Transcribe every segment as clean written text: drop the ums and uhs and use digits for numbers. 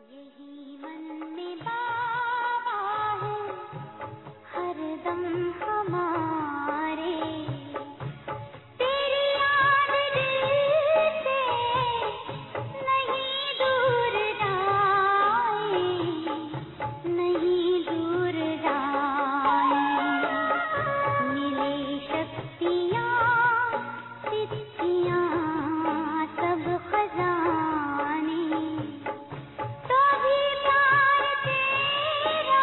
यही मन में बाबा है हरदम हमारे, तेरी याद दिल से नहीं दूर जाए, नहीं दूर जाए। मिले शक्तियाँ सिद्धियाँ सब खजाने, तो भी प्यार तेरा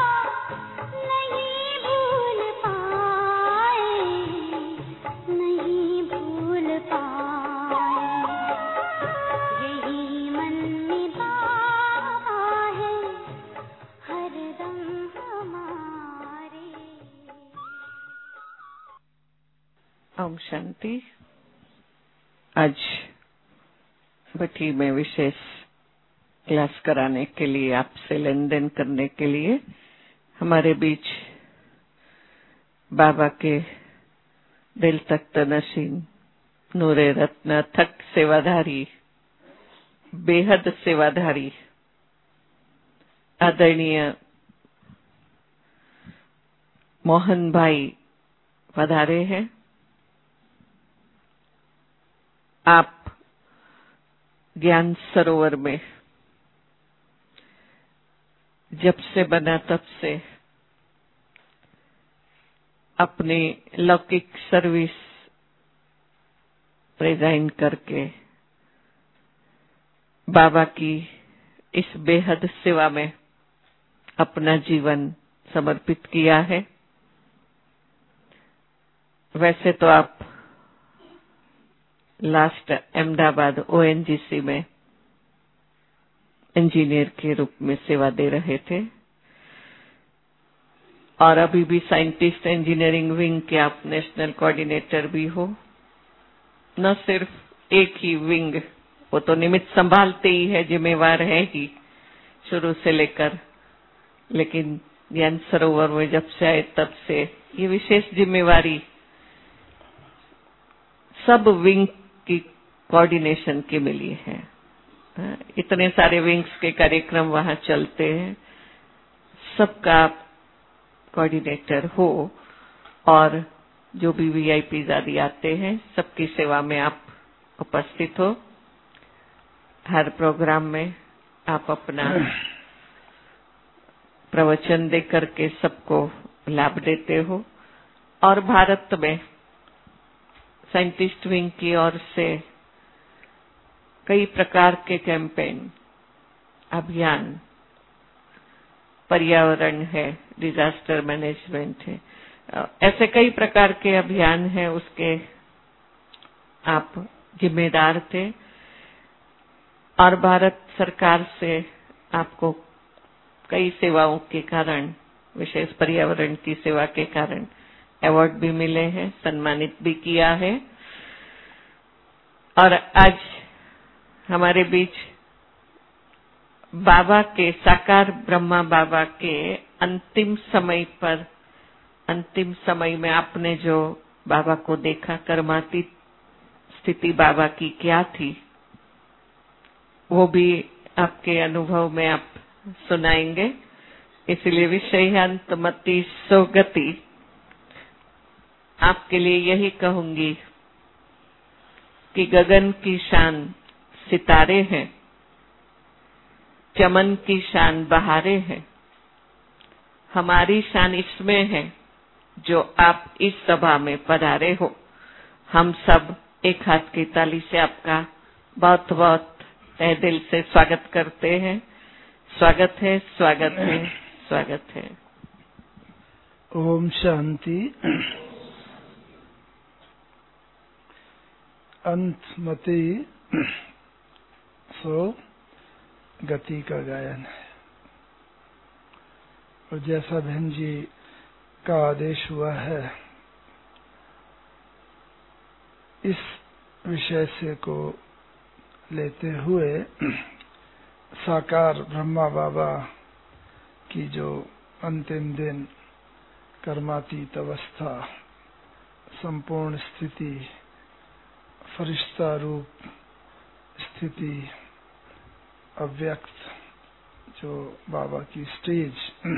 नहीं भूल पाए, नहीं भूल पाए। यही मन में बाबा है हरदम हमारे। ओम शांति। आज भट्टी में विशेष क्लास कराने के लिए, आपसे लेन देन करने के लिए हमारे बीच बाबा के दिल तख्त नशीन, नूरे रत्न, थक सेवाधारी, बेहद सेवाधारी आदरणीय मोहन भाई पधारे हैं। आप ज्ञान सरोवर में जब से बना तब से अपनी लौकिक सर्विस रिजाइन करके बाबा की इस बेहद सेवा में अपना जीवन समर्पित किया है। वैसे तो आप लास्ट अहमदाबाद ONGC में इंजीनियर के रूप में सेवा दे रहे थे और अभी भी साइंटिस्ट इंजीनियरिंग विंग के आप नेशनल कोऑर्डिनेटर भी हो। न सिर्फ एक ही विंग, वो तो निमित्त संभालते ही है, जिम्मेवार है ही शुरू से लेकर, लेकिन ज्ञान सरोवर में जब से आए तब से ये विशेष जिम्मेवारी सब विंग की कोऑर्डिनेशन की मिली है। इतने सारे विंग्स के कार्यक्रम वहां चलते हैं, सबका आप कोऑर्डिनेटर हो और जो भी VIPs आदि आते हैं सबकी सेवा में आप उपस्थित हो। हर प्रोग्राम में आप अपना प्रवचन दे करके सबको लाभ देते हो और भारत में साइंटिस्ट विंग की ओर से कई प्रकार के कैंपेन, अभियान, पर्यावरण है, डिजास्टर मैनेजमेंट है, ऐसे कई प्रकार के अभियान हैं, उसके आप जिम्मेदार थे और भारत सरकार से आपको कई सेवाओं के कारण, विशेष पर्यावरण की सेवा के कारण अवार्ड भी मिले हैं, सम्मानित भी किया है। और आज हमारे बीच बाबा के, साकार ब्रह्मा बाबा के अंतिम समय में आपने जो बाबा को देखा, कर्मातीत स्थिति बाबा की क्या थी, वो भी आपके अनुभव में आप सुनाएंगे। इसलिए विषयांत मति सोगति, आपके लिए यही कहूंगी कि गगन की शान सितारे हैं, चमन की शान बहारें हैं। हमारी शान इसमें है जो आप इस सभा में पधारे हो। हम सब एक हाथ की ताली से आपका बहुत बहुत तहे दिल से स्वागत करते हैं। स्वागत है, स्वागत है, स्वागत है। ओम शांति। अंतमति सो गति का गायन है। और जैसा बहन जी का आदेश हुआ है, इस विषय से को लेते हुए साकार ब्रह्मा बाबा की जो अंतिम दिन, कर्मातीत अवस्था, संपूर्ण स्थिति, फरिश्ता रूप स्थिति, अव्यक्त जो बाबा की स्टेज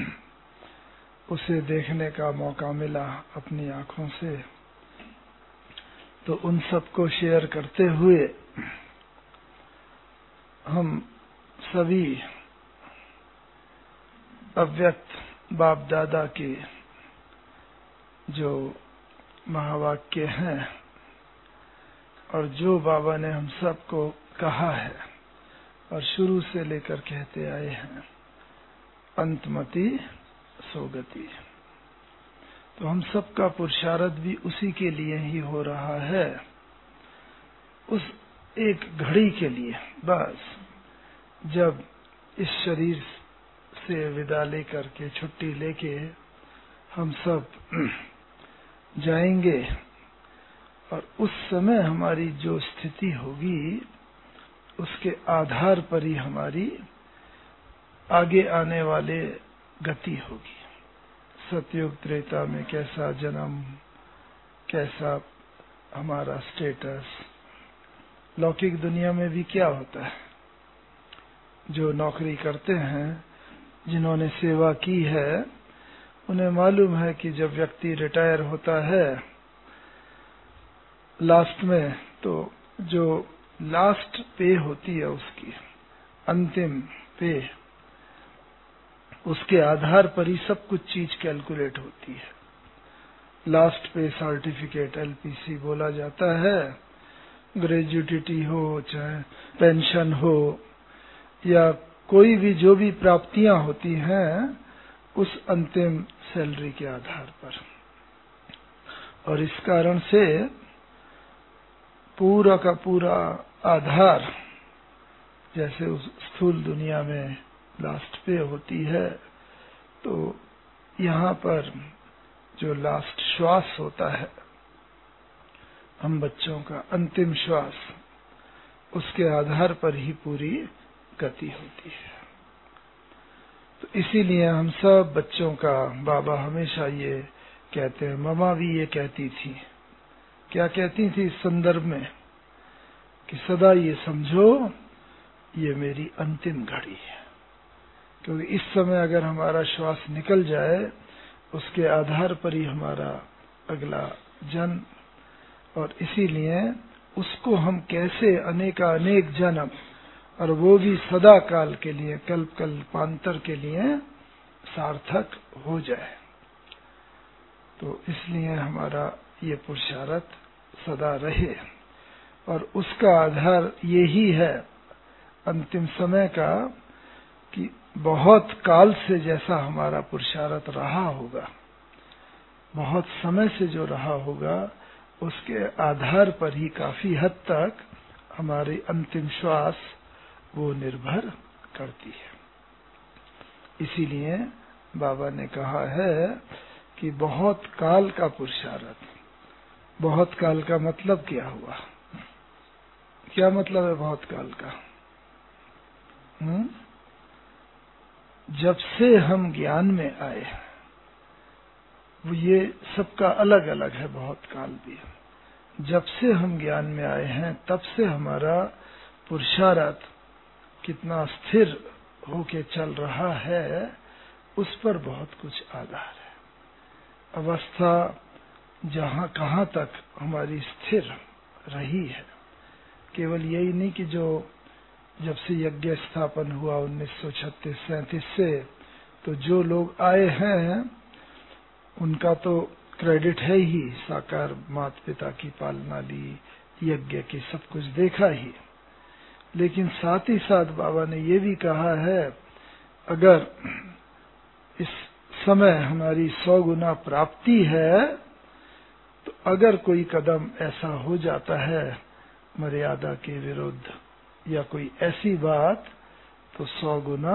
उसे देखने का मौका मिला अपनी आंखों से, तो उन सबको शेयर करते हुए हम सभी अव्यक्त बाप दादा के जो महावाक्य हैं और जो बाबा ने हम सबको कहा है और शुरू से लेकर कहते आए हैं, अंतमति सोगति, तो हम सबका पुरुषार्थ भी उसी के लिए ही हो रहा है, उस एक घड़ी के लिए। बस जब इस शरीर से विदा लेकर के, छुट्टी लेके हम सब जाएंगे, और उस समय हमारी जो स्थिति होगी उसके आधार पर ही हमारी आगे आने वाले गति होगी। सतयुग त्रेता में कैसा जन्म, कैसा हमारा स्टेटस, लौकिक दुनिया में भी क्या होता है। जो नौकरी करते हैं, जिन्होंने सेवा की है, उन्हें मालूम है कि जब व्यक्ति रिटायर होता है लास्ट में, तो जो लास्ट पे होती है उसकी अंतिम पे, उसके आधार पर ही सब कुछ चीज कैलकुलेट होती है। लास्ट पे सर्टिफिकेट LPC बोला जाता है, ग्रेजुइटी हो चाहे पेंशन हो या कोई भी जो भी प्राप्तियां होती हैं, उस अंतिम सैलरी के आधार पर। और इस कारण से पूरा का पूरा आधार, जैसे उस स्थूल दुनिया में लास्ट पे होती है, तो यहाँ पर जो लास्ट श्वास होता है हम बच्चों का, अंतिम श्वास, उसके आधार पर ही पूरी गति होती है। तो इसीलिए हम सब बच्चों का बाबा हमेशा ये कहते हैं, ममा भी ये कहती थी, क्या कहती थी इस संदर्भ में, कि सदा ये समझो ये मेरी अंतिम घड़ी है, क्योंकि इस समय अगर हमारा श्वास निकल जाए, उसके आधार पर ही हमारा अगला जन्म, और इसीलिए उसको हम कैसे अनेक जन्म, और वो भी सदा काल के लिए, कल्प कल्पांतर के लिए सार्थक हो जाए। तो इसलिए हमारा ये पुरुषार्थ सदा रहे, और उसका आधार यही है अंतिम समय का, कि बहुत काल से जैसा हमारा पुरुषार्थ रहा होगा, बहुत समय से जो रहा होगा, उसके आधार पर ही काफी हद तक हमारी अंतिम श्वास वो निर्भर करती है। इसीलिए बाबा ने कहा है कि बहुत काल का पुरुषार्थ। बहुत काल का मतलब क्या हुआ? क्या मतलब है बहुत काल का? जब से हम ज्ञान में आए, वो ये सबका अलग अलग है, बहुत काल भी। जब से हम ज्ञान में आए हैं, तब से हमारा पुरुषार्थ कितना स्थिर होके चल रहा है, उस पर बहुत कुछ आधार है। अवस्था जहाँ कहाँ तक हमारी स्थिर रही है, केवल यही नहीं कि जो जब से यज्ञ स्थापन हुआ 1936-37 से, तो जो लोग आए हैं उनका तो क्रेडिट है ही, साकार माता पिता की पालना ली, यज्ञ की सब कुछ देखा ही, लेकिन साथ ही साथ बाबा ने ये भी कहा है, अगर इस समय हमारी 100 गुना प्राप्ति है, तो अगर कोई कदम ऐसा हो जाता है मर्यादा के विरुद्ध या कोई ऐसी बात, तो 100 गुना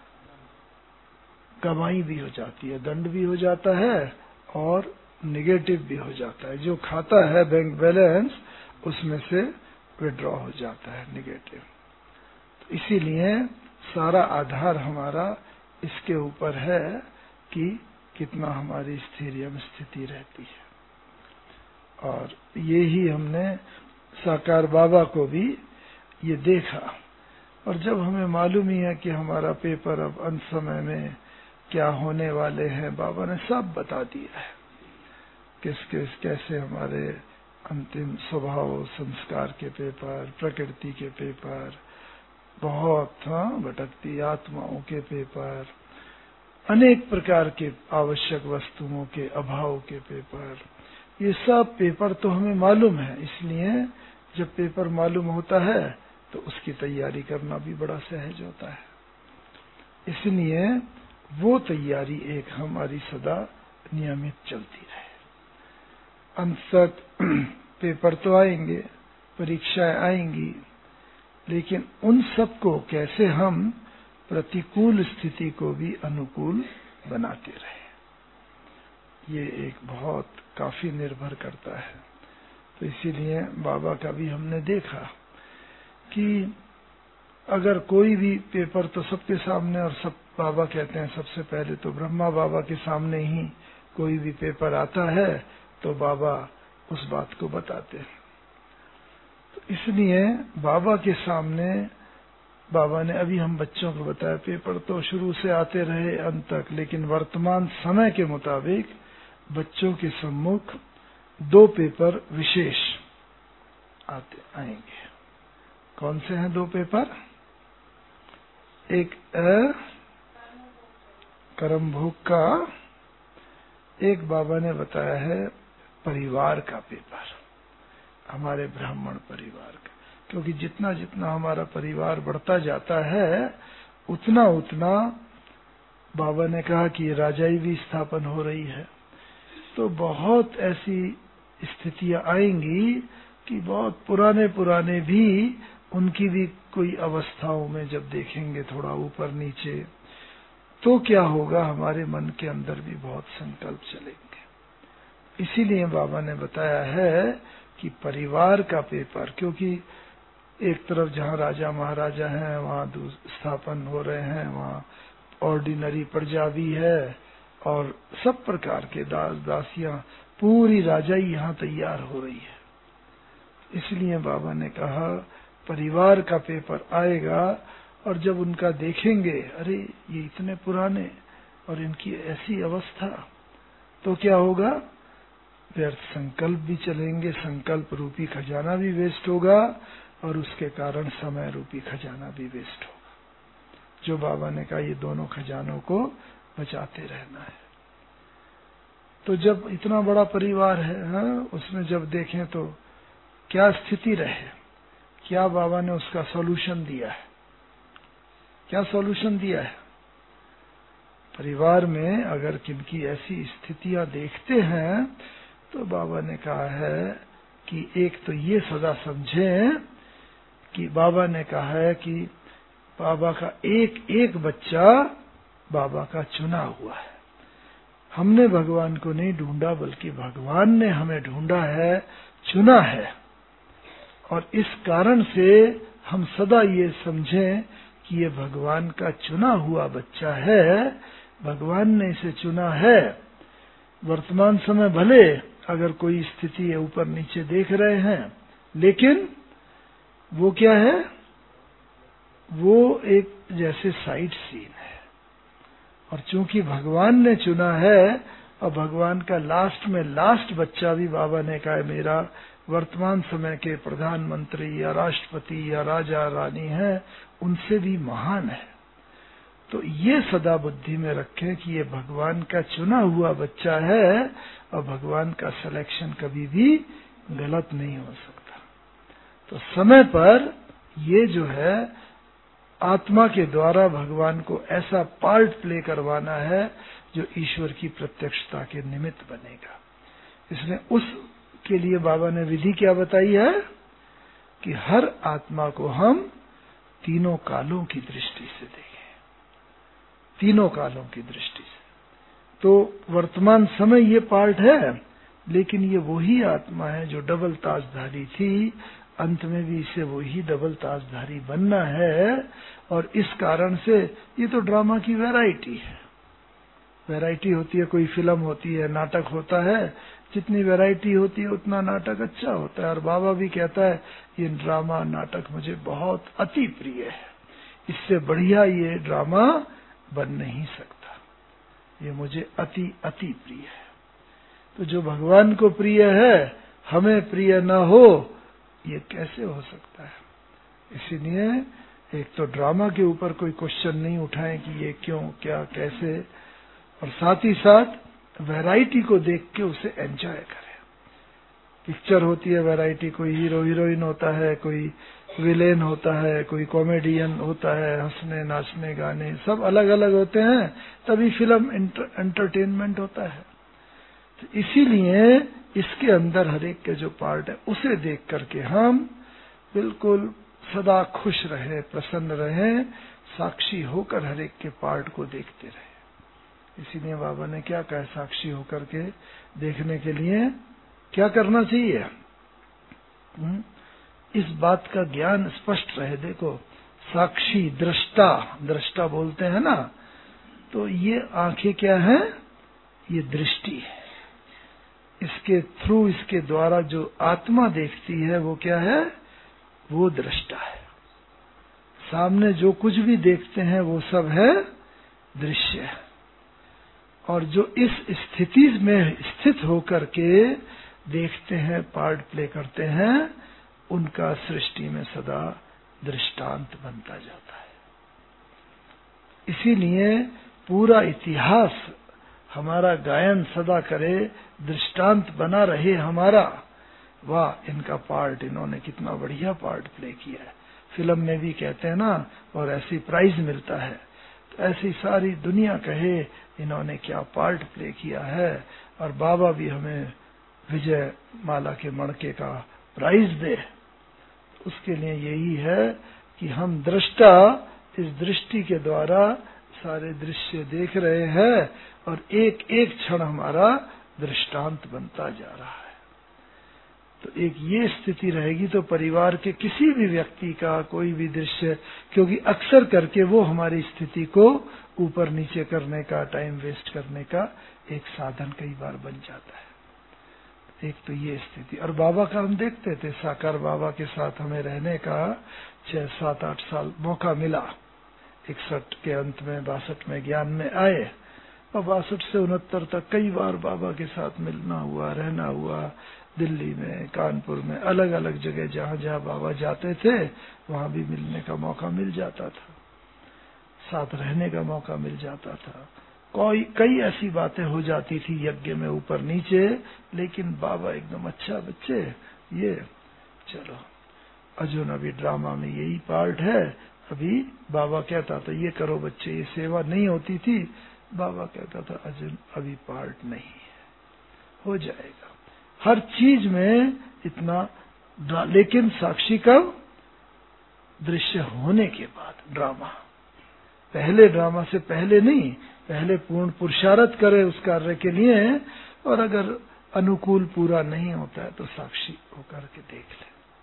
कमाई भी हो जाती है, दंड भी हो जाता है और निगेटिव भी हो जाता है। जो खाता है बैंक बैलेंस, उसमें से विड्रॉ हो जाता है निगेटिव। तो इसीलिए सारा आधार हमारा इसके ऊपर है कि कितना हमारी स्थिर स्थिति रहती है। और ये ही हमने साकार बाबा को भी ये देखा और जब हमें मालूम ही है कि हमारा पेपर अब अंत समय में क्या होने वाले हैं, बाबा ने सब बता दिया है, कैसे हमारे अंतिम स्वभाव संस्कार के पेपर, प्रकृति के पेपर, बहुत भटकती आत्माओं के पेपर, अनेक प्रकार के आवश्यक वस्तुओं के अभाव के पेपर, ये सब पेपर तो हमें मालूम है। इसलिए जब पेपर मालूम होता है तो उसकी तैयारी करना भी बड़ा सहज होता है। इसलिए वो तैयारी एक हमारी सदा नियमित चलती रहे। अंत तक पेपर तो आएंगे, परीक्षाएं आएंगी, लेकिन उन सबको कैसे हम प्रतिकूल स्थिति को भी अनुकूल बनाते रहे, ये एक बहुत काफी निर्भर करता है। तो इसीलिए बाबा का भी हमने देखा कि अगर कोई भी पेपर तो सबके सामने, और सब बाबा कहते हैं सबसे पहले तो ब्रह्मा बाबा के सामने ही कोई भी पेपर आता है तो बाबा उस बात को बताते हैं। तो इसलिए बाबा के सामने, बाबा ने अभी हम बच्चों को बताया पेपर तो शुरू से आते रहे अंत तक, लेकिन वर्तमान समय के मुताबिक बच्चों के सम्मुख 2 पेपर विशेष आएंगे। कौन से हैं 2 पेपर? एक कर्म भोग का, एक बाबा ने बताया है परिवार का पेपर, हमारे ब्राह्मण परिवार का। क्योंकि जितना जितना हमारा परिवार बढ़ता जाता है उतना उतना बाबा ने कहा कि राजाई भी स्थापन हो रही है, तो बहुत ऐसी स्थितियां आएंगी कि बहुत पुराने पुराने भी उनकी भी कोई अवस्थाओं में जब देखेंगे थोड़ा ऊपर नीचे, तो क्या होगा, हमारे मन के अंदर भी बहुत संकल्प चलेंगे। इसीलिए बाबा ने बताया है कि परिवार का पेपर, क्योंकि एक तरफ जहाँ राजा महाराजा हैं वहाँ स्थापन हो रहे हैं, वहाँ ऑर्डिनरी प्रजा भी है और सब प्रकार के दास दासियां, पूरी राजाई यहाँ तैयार हो रही है। इसलिए बाबा ने कहा परिवार का पेपर आएगा, और जब उनका देखेंगे अरे ये इतने पुराने और इनकी ऐसी अवस्था, तो क्या होगा, व्यर्थ संकल्प भी चलेंगे, संकल्प रूपी खजाना भी वेस्ट होगा और उसके कारण समय रूपी खजाना भी वेस्ट होगा। जो बाबा ने कहा ये दोनों खजानों को बचाते रहना है। तो जब इतना बड़ा परिवार है उसमें जब देखें तो क्या स्थिति रहे, क्या बाबा ने उसका सॉल्यूशन दिया है, क्या सॉल्यूशन दिया है। परिवार में अगर किनकी ऐसी स्थितियां देखते हैं तो बाबा ने कहा है कि एक तो ये सदा समझें कि बाबा ने कहा है कि बाबा का एक एक बच्चा बाबा का चुना हुआ है। हमने भगवान को नहीं ढूंढा, बल्कि भगवान ने हमें ढूंढा है, चुना है। और इस कारण से हम सदा ये समझें कि ये भगवान का चुना हुआ बच्चा है, भगवान ने इसे चुना है। वर्तमान समय भले अगर कोई स्थिति है ऊपर नीचे देख रहे हैं, लेकिन वो क्या है, वो एक जैसे साइड सीन है। और चूंकि भगवान ने चुना है और भगवान का लास्ट में लास्ट बच्चा भी बाबा ने कहा है मेरा वर्तमान समय के प्रधानमंत्री या राष्ट्रपति या राजा रानी है, उनसे भी महान है। तो ये सदा बुद्धि में रखें कि ये भगवान का चुना हुआ बच्चा है और भगवान का सिलेक्शन कभी भी गलत नहीं हो सकता। तो समय पर ये जो है आत्मा के द्वारा भगवान को ऐसा पार्ट प्ले करवाना है जो ईश्वर की प्रत्यक्षता के निमित्त बनेगा। इसलिए उसके लिए बाबा ने विधि क्या बताई है कि हर आत्मा को हम तीनों कालों की दृष्टि से देखें, तीनों कालों की दृष्टि से। तो वर्तमान समय ये पार्ट है, लेकिन ये वही आत्मा है जो डबल ताजधारी थी, अंत में भी इसे वही डबल ताजधारी बनना है। और इस कारण से ये तो ड्रामा की वैरायटी है, वैरायटी होती है, कोई फिल्म होती है, नाटक होता है, जितनी वैरायटी होती है उतना नाटक अच्छा होता है। और बाबा भी कहता है ये ड्रामा नाटक मुझे बहुत अति प्रिय है, इससे बढ़िया ये ड्रामा बन नहीं सकता। ये मुझे अति अति प्रिय है। तो जो भगवान को प्रिय है हमें प्रिय न हो, ये कैसे हो सकता है? इसीलिए एक तो ड्रामा के ऊपर कोई क्वेश्चन नहीं उठाएं कि ये क्यों, क्या, कैसे, और साथ ही साथ वैरायटी को देख के उसे एंजॉय करें। पिक्चर होती है वैरायटी, कोई हीरो हीरोइन होता है, कोई विलेन होता है, कोई कॉमेडियन होता है, हंसने नाचने गाने सब अलग अलग होते हैं, तभी फिल्म एंटरटेनमेंट होता है। तो इसीलिए इसके अंदर हर एक के जो पार्ट है उसे देख करके हम बिल्कुल सदा खुश रहे, प्रसन्न रहे, साक्षी होकर हर एक के पार्ट को देखते रहे। इसीलिए बाबा ने क्या कहा, साक्षी होकर के देखने के लिए क्या करना चाहिए? इस बात का ज्ञान स्पष्ट रहे। देखो, साक्षी, दृष्टा, दृष्टा बोलते हैं ना, तो ये आंखें क्या है? ये दृष्टि है। इसके थ्रू, इसके द्वारा जो आत्मा देखती है वो क्या है? वो दृष्टा है। सामने जो कुछ भी देखते हैं वो सब है दृश्य। और जो इस स्थिति में स्थित होकर के देखते हैं, पार्ट प्ले करते हैं, उनका सृष्टि में सदा दृष्टांत बनता जाता है। इसीलिए पूरा इतिहास हमारा गायन सदा करे, दृष्टांत बना रहे हमारा। वाह, इनका पार्ट, इन्होंने कितना बढ़िया पार्ट प्ले किया है। फिल्म में भी कहते हैं ना, और ऐसी प्राइज मिलता है, तो ऐसी सारी दुनिया कहे इन्होंने क्या पार्ट प्ले किया है। और बाबा भी हमें विजय माला के मणके का प्राइज दे। उसके लिए यही है कि हम दृष्टा इस दृष्टि के द्वारा सारे दृश्य देख रहे हैं और एक एक क्षण हमारा दृष्टांत बनता जा रहा है। तो एक ये स्थिति रहेगी तो परिवार के किसी भी व्यक्ति का कोई भी दृश्य, क्योंकि अक्सर करके वो हमारी स्थिति को ऊपर नीचे करने का, टाइम वेस्ट करने का एक साधन कई बार बन जाता है। एक तो ये स्थिति। और बाबा का हम देखते थे, साकार बाबा के साथ हमें रहने का 6, 7, 8 साल मौका मिला। 61 के अंत में 62 में ज्ञान में आए, और 62 से 69 तक कई बार बाबा के साथ मिलना हुआ, रहना हुआ। दिल्ली में, कानपुर में, अलग अलग जगह जहां जहां बाबा जाते थे वहां भी मिलने का मौका मिल जाता था, साथ रहने का मौका मिल जाता था। कई ऐसी बातें हो जाती थी यज्ञ में ऊपर नीचे, लेकिन बाबा एकदम अच्छा बच्चे, ये चलो अर्जुन अभी ड्रामा में यही पार्ट है। अभी बाबा कहता था ये करो बच्चे, ये सेवा नहीं होती थी। बाबा कहता था अर्जुन अभी पार्ट नहीं है, हो जाएगा। हर चीज में इतना, लेकिन साक्षी कब? दृश्य होने के बाद ड्रामा। पहले ड्रामा से पहले नहीं, पहले पूर्ण पुरुषार्थ करे उस कार्य के लिए, और अगर अनुकूल पूरा नहीं होता है तो साक्षी होकर के देख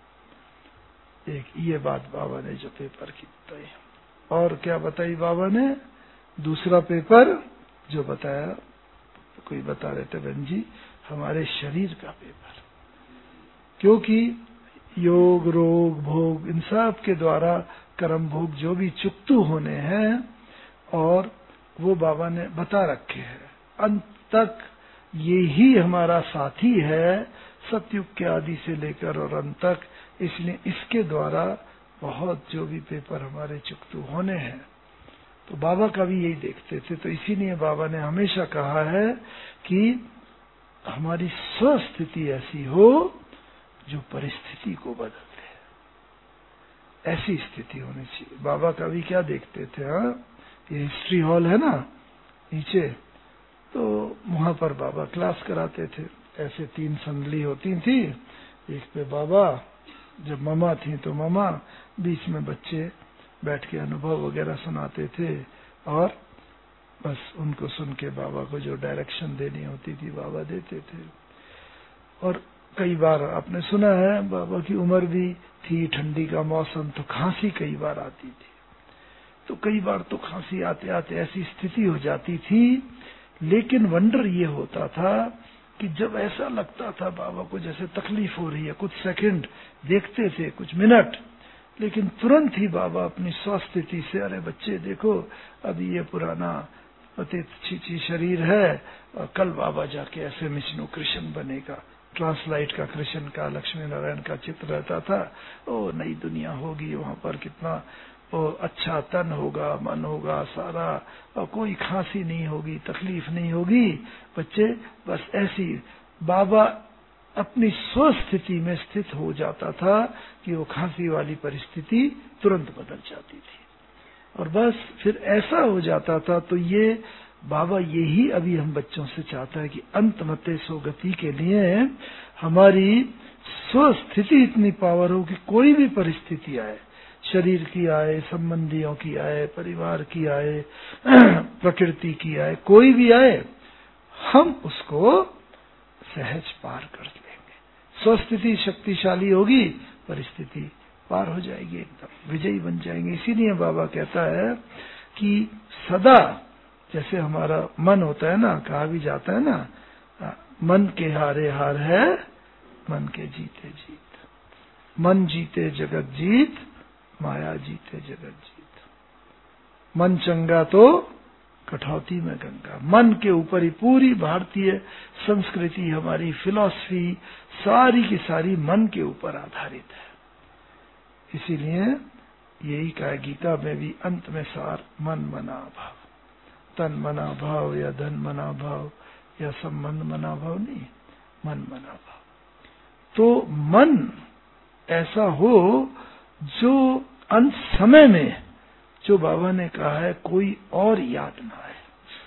ले। एक ये बात बाबा ने जो पेपर की बताई। और क्या बताई बाबा ने? दूसरा पेपर जो बताया, कोई बता रहे थे बहन जी, हमारे शरीर का पेपर। क्योंकि योग, रोग, भोग, इन सब के द्वारा कर्म भोग जो भी चुक्तू होने हैं, और वो बाबा ने बता रखे हैं। अंत तक ये ही हमारा साथी है, सतयुग के आदि से लेकर और अंत तक। इसलिए इसके द्वारा बहुत जो भी पेपर हमारे चुक्तू होने हैं, तो बाबा का भी यही देखते थे। तो इसीलिए बाबा ने हमेशा कहा है कि हमारी स्वस्थिति ऐसी हो जो परिस्थिति को बदल दे, ऐसी स्थिति होनी चाहिए। बाबा का भी क्या देखते थे? हाँ, ये हिस्ट्री हॉल है ना नीचे, तो वहां पर बाबा क्लास कराते थे। ऐसे 3 संदली होती थी, एक पे बाबा, जब ममा थी तो ममा, बीच में बच्चे बैठ के अनुभव वगैरह सुनाते थे, और बस उनको सुन के बाबा को जो डायरेक्शन देनी होती थी बाबा देते थे। और कई बार आपने सुना है बाबा की उम्र भी थी, ठंडी का मौसम, तो खांसी कई बार आती थी। तो कई बार तो खांसी आते आते ऐसी स्थिति हो जाती थी, लेकिन वंडर ये होता था कि जब ऐसा लगता था बाबा को जैसे तकलीफ हो रही है, कुछ सेकंड देखते थे, कुछ मिनट, लेकिन तुरंत ही बाबा अपनी स्वस्थिति से, अरे बच्चे देखो अभी ये पुराना पतित छीछी शरीर है और कल बाबा जाके ऐसे विष्णु कृष्ण बनेगा। ट्रांसलाइट का कृष्ण का, लक्ष्मी नारायण का चित्र रहता था। ओ नई दुनिया होगी, वहां पर कितना ओ अच्छा तन होगा, मन होगा सारा, और कोई खांसी नहीं होगी, तकलीफ नहीं होगी। बच्चे बस ऐसी बाबा अपनी स्वस्थिति में स्थित हो जाता था कि वो खांसी वाली परिस्थिति तुरंत बदल जाती थी और बस फिर ऐसा हो जाता था। तो ये बाबा यही अभी हम बच्चों से चाहता है कि अंत मते सो गति के लिए हमारी स्वस्थिति इतनी पावर हो कि कोई भी परिस्थिति आए, शरीर की आए, संबंधियों की आए, परिवार की आए, प्रकृति की आए, कोई भी आए, हम उसको सहज पार कर लेंगे। स्वस्थिति शक्तिशाली होगी, परिस्थिति पार हो जाएगी, एकदम विजयी बन जाएंगे। इसीलिए बाबा कहता है कि सदा जैसे हमारा मन होता है ना, कहा भी जाता है ना, मन के हारे हार है, मन के जीते जीत। मन जीते जगत जीत, माया जीते जगत जीत। मन चंगा तो कठौती में गंगा। मन के ऊपर ही पूरी भारतीय संस्कृति, हमारी फिलॉसफी सारी की सारी मन के ऊपर आधारित है। इसीलिए यही कहा गीता में भी अंत में सार, मन मना भाव। तन मना भाव या धन मना भाव या संबंध मना भाव नहीं, मन मना भाव। तो मन ऐसा हो जो अंत समय में, जो बाबा ने कहा है, कोई और याद ना आए।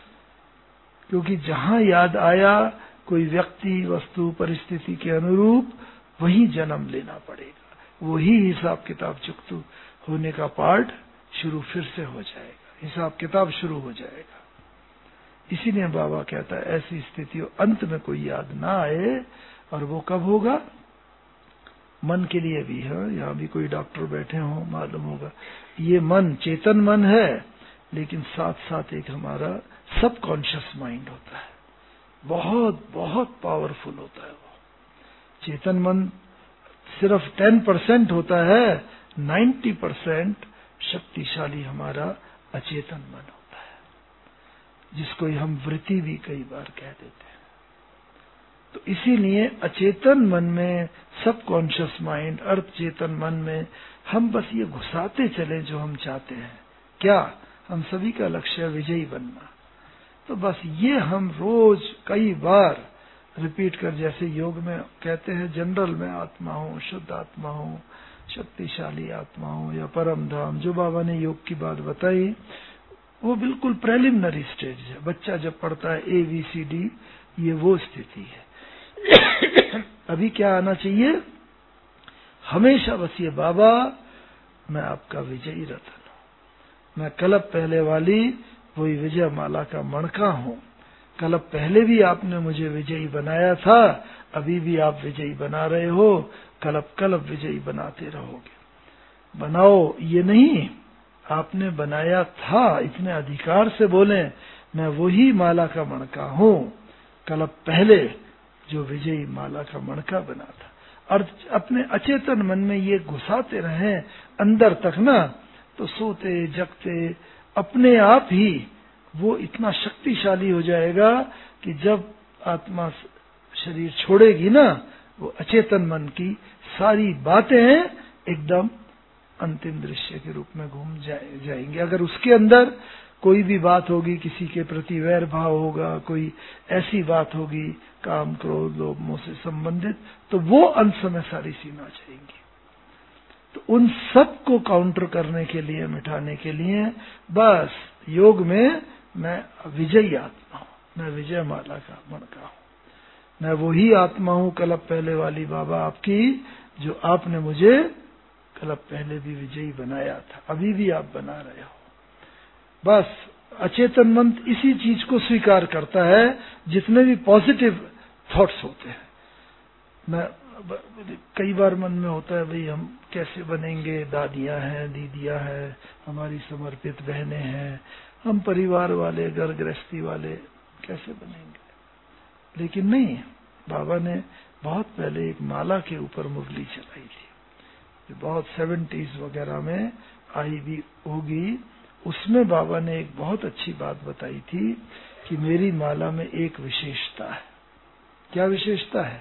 क्योंकि जहां याद आया कोई व्यक्ति, वस्तु, परिस्थिति के अनुरूप वही जन्म लेना पड़ेगा, वही हिसाब किताब चुकतू होने का पार्ट शुरू फिर से हो जाएगा, हिसाब किताब शुरू हो जाएगा। इसीलिए बाबा कहता है ऐसी स्थिति अंत में कोई याद ना आए। और वो कब होगा? मन के लिए भी है, यहाँ भी कोई डॉक्टर बैठे हों, मालूम होगा ये मन चेतन मन है, लेकिन साथ साथ एक हमारा सबकॉन्शियस माइंड होता है, बहुत बहुत पावरफुल होता है वो। चेतन मन सिर्फ 10% होता है, 90% शक्तिशाली हमारा अचेतन मन होता है, जिसको हम वृत्ति भी कई बार कह देते हैं। तो इसीलिए अचेतन मन में, सबकॉन्शियस माइंड, अर्थ चेतन मन में हम बस ये घुसाते चले जो हम चाहते हैं। क्या? हम सभी का लक्ष्य है विजयी बनना। तो बस ये हम रोज कई बार रिपीट कर, जैसे योग में कहते हैं जनरल में आत्मा हो, शुद्ध आत्मा हो, शक्तिशाली आत्मा हो या परम धाम, जो बाबा ने योग की बात बताई वो बिल्कुल प्रेलिमिनरी स्टेज है। बच्चा जब पढ़ता है ABCD, ये वो स्थिति है। अभी क्या आना चाहिए? हमेशा बस ये, बाबा मैं आपका विजयी रतन हूं, मैं कलप पहले वाली वही विजय माला का मणका हूं। कलप पहले भी आपने मुझे विजयी बनाया था, अभी भी आप विजयी बना रहे हो, कलप कलप विजयी बनाते रहोगे। बनाओ ये नहीं, आपने बनाया था, इतने अधिकार से बोले मैं वही माला का मणका हूं, कलप पहले जो विजयी माला का मणका बना था। और अपने अचेतन मन में ये घुसाते रहें अंदर तक ना, तो सोते जगते अपने आप ही वो इतना शक्तिशाली हो जाएगा कि जब आत्मा शरीर छोड़ेगी ना, वो अचेतन मन की सारी बातें एकदम अंतिम दृश्य के रूप में घूम जाएंगे। अगर उसके अंदर कोई भी बात होगी, किसी के प्रति वैर भाव होगा, कोई ऐसी बात होगी काम क्रोध लोभ मोह से संबंधित, तो वो अंत समय सारी सीमा जाएंगी। तो उन सब को काउंटर करने के लिए, मिटाने के लिए बस योग में मैं विजयी आत्मा हूं, मैं विजय माला का मणका हूं, मैं वही आत्मा हूं कलप पहले वाली बाबा आपकी, जो आपने मुझे कलप पहले भी विजयी बनाया था, अभी भी आप बना रहे हो। बस अचेतन मन इसी चीज को स्वीकार करता है, जितने भी पॉजिटिव थॉट्स होते हैं। मैं कई बार मन में होता है भाई हम कैसे बनेंगे, दादियां हैं, दीदियां हैं, हमारी समर्पित बहनें हैं, हम परिवार वाले, घर गृहस्थी वाले कैसे बनेंगे। लेकिन नहीं, बाबा ने बहुत पहले एक माला के ऊपर मुरली चलाई थी, जो बहुत 70s वगैरह में आई भी होगी, उसमें बाबा ने एक बहुत अच्छी बात बताई थी कि मेरी माला में एक विशेषता है। क्या विशेषता है?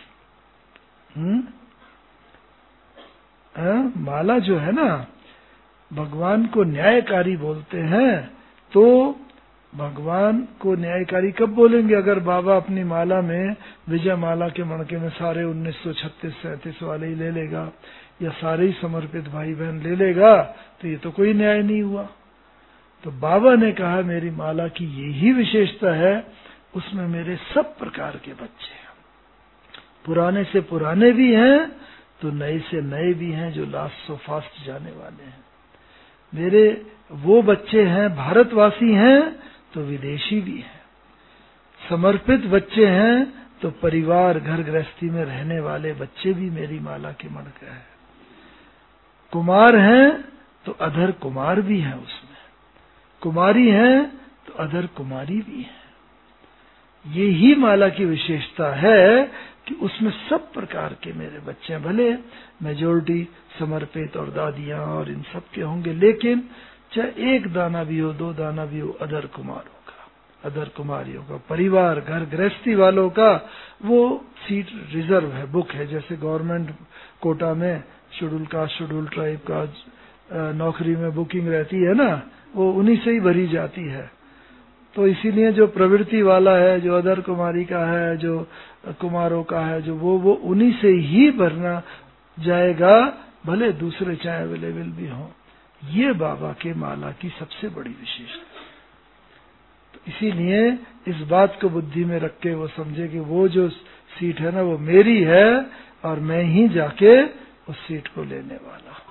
माला जो है ना, भगवान को न्यायकारी बोलते हैं। तो भगवान को न्यायकारी कब बोलेंगे? अगर बाबा अपनी माला में, विजय माला के मणके में सारे 1936-37 वाले ही ले लेगा, या सारे ही समर्पित भाई बहन ले लेगा, तो ये तो कोई न्याय नहीं हुआ। तो बाबा ने कहा मेरी माला की यही विशेषता है, उसमें मेरे सब प्रकार के बच्चे हैं, पुराने से पुराने भी हैं तो नए से नए भी हैं, जो लास्ट सो फास्ट जाने वाले हैं। मेरे वो बच्चे हैं भारतवासी हैं तो विदेशी भी हैं, समर्पित बच्चे हैं तो परिवार घर गृहस्थी में रहने वाले बच्चे भी मेरी माला के मणके हैं। कुमार हैं तो अधर कुमार भी हैं, उसमें कुमारी हैं तो अधर कुमारी भी है। ये ही माला की विशेषता है कि उसमें सब प्रकार के मेरे बच्चे हैं। भले मेजोरिटी समर्पित और दादियां और इन सब के होंगे, लेकिन चाहे एक दाना भी हो, दो दाना भी हो, अधर कुमारों का, अधर कुमारियों का, परिवार घर गृहस्थी वालों का वो सीट रिजर्व है, बुक है। जैसे गवर्नमेंट कोटा में शेड्यूल कास्ट, शेड्यूल ट्राइब का नौकरी में बुकिंग रहती है ना, वो उन्हीं से ही भरी जाती है। तो इसीलिए जो प्रवृत्ति वाला है, जो अधर कुमारी का है, जो कुमारों का है, जो वो उन्हीं से ही भरना जाएगा, भले दूसरे चाहे अवेलेबल भी हों। ये बाबा के माला की सबसे बड़ी विशेषता। तो इसीलिए इस बात को बुद्धि में रख के वो समझे कि वो जो सीट है ना, वो मेरी है और मैं ही जाके उस सीट को लेने वाला हूं।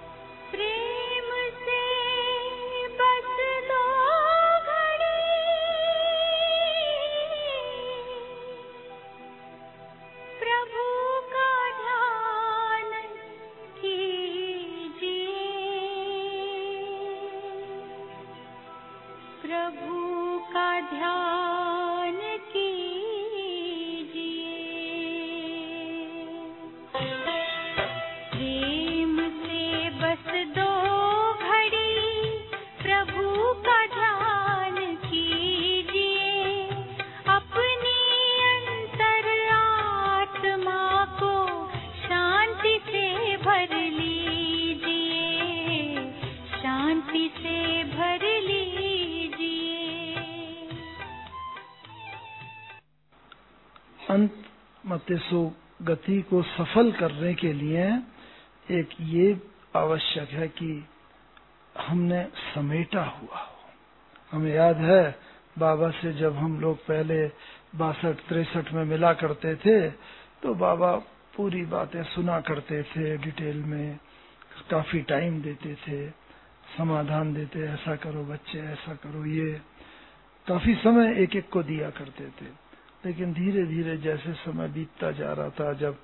अंत मतसो गति को सफल करने के लिए एक ये आवश्यक है कि हमने समेटा हुआ हो। हमें याद है बाबा से जब हम लोग पहले 62-63 में मिला करते थे, तो बाबा पूरी बातें सुना करते थे, डिटेल में काफी टाइम देते थे, समाधान देते, ऐसा करो बच्चे, ऐसा करो, ये काफी समय एक एक को दिया करते थे। लेकिन धीरे धीरे जैसे समय बीतता जा रहा था, जब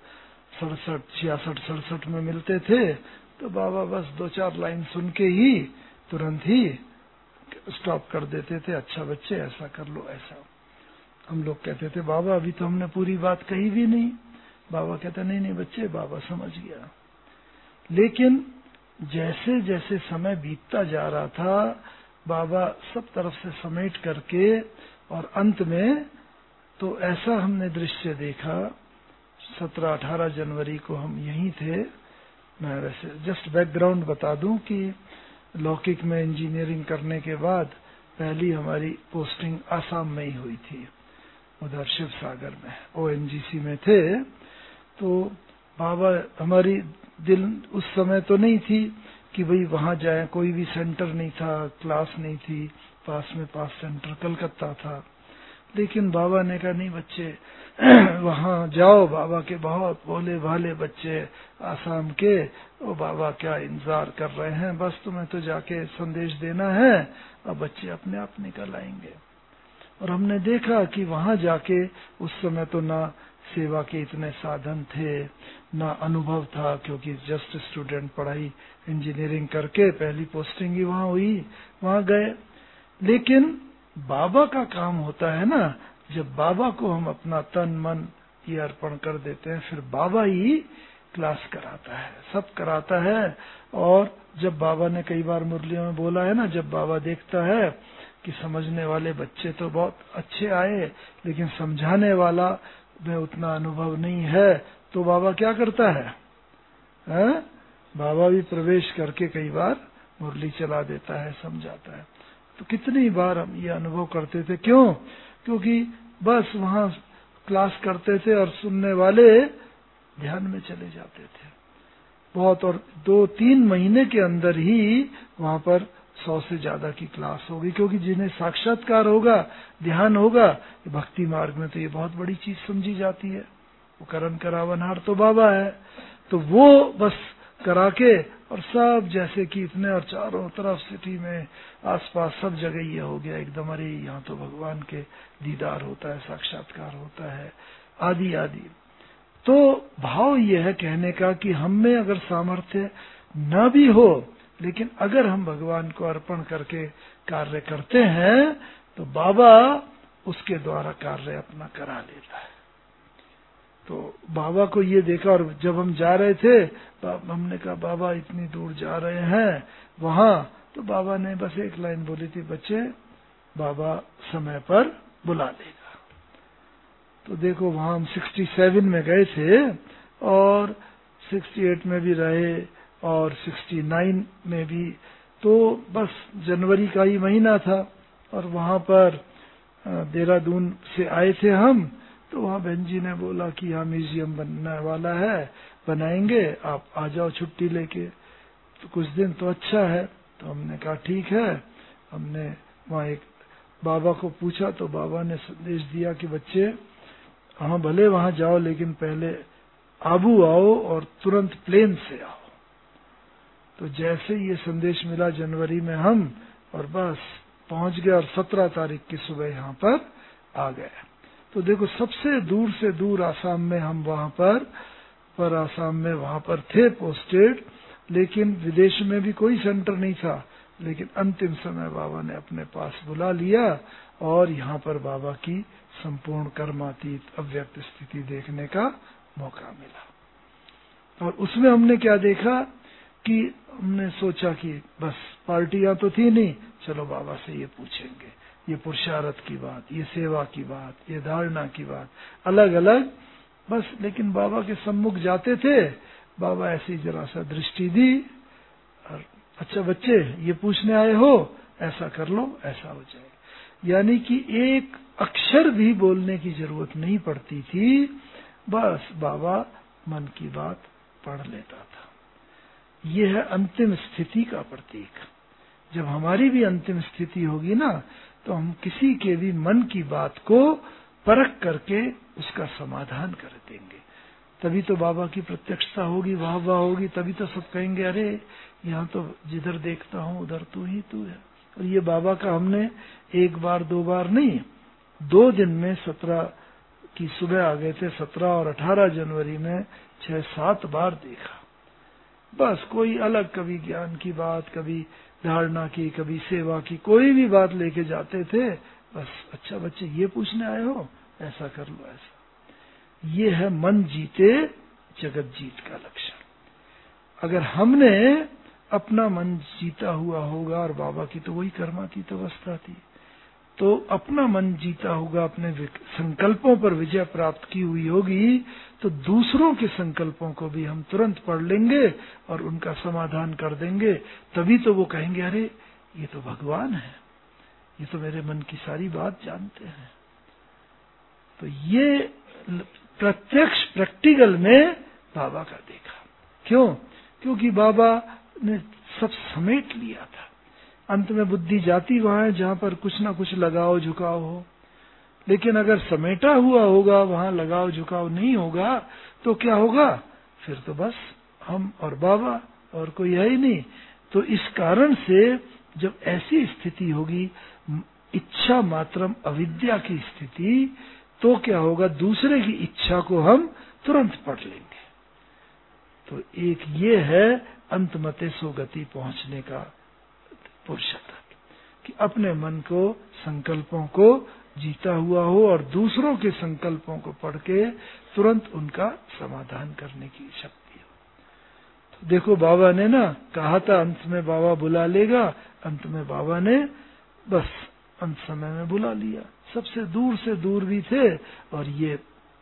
66 में मिलते थे, तो बाबा बस 2-4 लाइन सुन के ही तुरंत ही स्टॉप कर देते थे। अच्छा बच्चे ऐसा कर लो, ऐसा। हम लोग कहते थे बाबा अभी तो हमने पूरी बात कही भी नहीं। बाबा कहते नहीं नहीं बच्चे, बाबा समझ गया। लेकिन जैसे जैसे समय बीतता जा रहा था, बाबा सब तरफ से समेट करके, और अंत में तो ऐसा हमने दृश्य देखा, 17-18 जनवरी को हम यहीं थे। मैं वैसे जस्ट बैकग्राउंड बता दूं कि लौकिक में इंजीनियरिंग करने के बाद पहली हमारी पोस्टिंग आसाम में ही हुई थी, उधर शिव सागर में ONGC में थे। तो बाबा हमारी दिल उस समय तो नहीं थी कि भाई वहां जाए, कोई भी सेंटर नहीं था, क्लास नहीं थी, पास में पास सेंटर कलकत्ता था। लेकिन बाबा ने कहा नहीं बच्चे वहां जाओ, बाबा के बहुत भोले भाले बच्चे आसाम के, वो बाबा क्या इंतजार कर रहे हैं, बस तुम्हें तो जाके संदेश देना है, और बच्चे अपने आप निकल आएंगे। और हमने देखा कि वहां जाके उस समय तो ना सेवा के इतने साधन थे, ना अनुभव था, क्योंकि जस्ट स्टूडेंट, पढ़ाई इंजीनियरिंग करके पहली पोस्टिंग ही वहां हुई, वहां गए। लेकिन बाबा का काम होता है ना, जब बाबा को हम अपना तन मन ये अर्पण कर देते हैं, फिर बाबा ही क्लास कराता है, सब कराता है। और जब बाबा ने कई बार मुरलियों में बोला है ना, जब बाबा देखता है कि समझने वाले बच्चे तो बहुत अच्छे आए लेकिन समझाने वाला में उतना अनुभव नहीं है, तो बाबा क्या करता है? बाबा भी प्रवेश करके कई बार मुरली चला देता है, समझाता है। तो कितनी बार हम ये अनुभव करते थे। क्यों? क्योंकि बस वहां क्लास करते थे और सुनने वाले ध्यान में चले जाते थे बहुत, और 2-3 महीने के अंदर ही वहां पर 100 से ज्यादा की क्लास होगी। क्योंकि जिन्हें साक्षात्कार होगा, ध्यान होगा, भक्ति मार्ग में तो ये बहुत बड़ी चीज समझी जाती है। वो करन करावनहार तो बाबा है, तो वो बस करा के और सब जैसे कि इतने, और चारों तरफ सिटी में आसपास सब जगह ये हो गया एकदम, अरे यहाँ तो भगवान के दीदार होता है, साक्षात्कार होता है, आदि आदि। तो भाव ये है कहने का कि हम में अगर सामर्थ्य न भी हो, लेकिन अगर हम भगवान को अर्पण करके कार्य करते हैं तो बाबा उसके द्वारा कार्य अपना करा लेता है। तो बाबा को ये देखा, और जब हम जा रहे थे हमने कहा बाबा इतनी दूर जा रहे हैं वहां, तो बाबा ने बस एक लाइन बोली थी, बच्चे बाबा समय पर बुला लेगा। तो देखो वहां हम 67 में गए थे और 68 में भी रहे और 69 में भी, तो बस जनवरी का ही महीना था। और वहां पर देहरादून से आए थे हम, तो वहां बहन जी ने बोला कि यहाँ म्यूजियम बनने वाला है, बनाएंगे, आप आ जाओ छुट्टी लेके, तो कुछ दिन तो अच्छा है। तो हमने कहा ठीक है। हमने वहां एक बाबा को पूछा, तो बाबा ने संदेश दिया कि बच्चे हाँ भले वहां जाओ लेकिन पहले आबू आओ और तुरंत प्लेन से आओ। तो जैसे ये संदेश मिला जनवरी में हम, और बस पहुंच गए और 17 तारीख की सुबह यहाँ पर आ गए। तो देखो सबसे दूर से दूर आसाम में हम वहां पर आसाम में वहां पर थे पोस्टेड, लेकिन विदेश में भी कोई सेंटर नहीं था। लेकिन अंतिम समय बाबा ने अपने पास बुला लिया और यहाँ पर बाबा की संपूर्ण कर्मातीत अव्यक्त स्थिति देखने का मौका मिला। और उसमें हमने क्या देखा कि हमने सोचा कि बस पार्टियां तो थी नहीं, चलो बाबा से ये पूछेंगे, ये पुरुषार्थ की बात, ये सेवा की बात, ये धारणा की बात, अलग अलग बस। लेकिन बाबा के सम्मुख जाते थे, बाबा ऐसी जरा सा दृष्टि दी और अच्छा बच्चे ये पूछने आए हो, ऐसा कर लो, ऐसा हो जाए। यानी कि एक अक्षर भी बोलने की जरूरत नहीं पड़ती थी, बस बाबा मन की बात पढ़ लेता था। ये है अंतिम स्थिति का प्रतीक। जब हमारी भी अंतिम स्थिति होगी ना, तो हम किसी के भी मन की बात को परख करके उसका समाधान कर देंगे। तभी तो बाबा की प्रत्यक्षता होगी, वाह वाह होगी, तभी तो सब कहेंगे अरे यहाँ तो जिधर देखता हूँ उधर तू ही तू है। और ये बाबा का हमने एक बार दो बार नहीं, 2 दिन में 17 की सुबह आ गए थे, 17 और 18 जनवरी में 6-7 बार देखा। बस कोई अलग, कभी ज्ञान की बात, कभी धारणा की, कभी सेवा की, कोई भी बात लेके जाते थे। बस अच्छा बच्चे ये पूछने आए हो, ऐसा कर लो, ऐसा। ये है मन जीते जगत जीत का लक्षण। अगर हमने अपना मन जीता हुआ होगा, और बाबा की तो वही कर्मातीत अवस्था थी, तो अपना मन जीता होगा, अपने संकल्पों पर विजय प्राप्त की हुई होगी, तो दूसरों के संकल्पों को भी हम तुरंत पढ़ लेंगे और उनका समाधान कर देंगे। तभी तो वो कहेंगे अरे ये तो भगवान है, ये तो मेरे मन की सारी बात जानते हैं। तो ये प्रत्यक्ष प्रैक्टिकल में बाबा का देखा। क्यों? क्योंकि बाबा ने सब समेट लिया था। अंत में बुद्धि जाती वहां है जहां पर कुछ ना कुछ लगाव झुकाव हो। लेकिन अगर समेटा हुआ होगा, वहां लगाव झुकाव नहीं होगा, तो क्या होगा? फिर तो बस हम और बाबा, और कोई है ही नहीं। तो इस कारण से जब ऐसी स्थिति होगी, इच्छा मात्रम अविद्या की स्थिति, तो क्या होगा? दूसरे की इच्छा को हम तुरंत पढ़ लेंगे। तो एक ये है अंतमते सो गति पहुंचने का पुरुषार्थ, कि अपने मन को, संकल्पों को जीता हुआ हो और दूसरों के संकल्पों को पढ़ के तुरंत उनका समाधान करने की शक्ति हो। देखो बाबा ने ना कहा था अंत में बाबा बुला लेगा, अंत में बाबा ने बस अंत समय में बुला लिया। सबसे दूर से दूर भी थे, और ये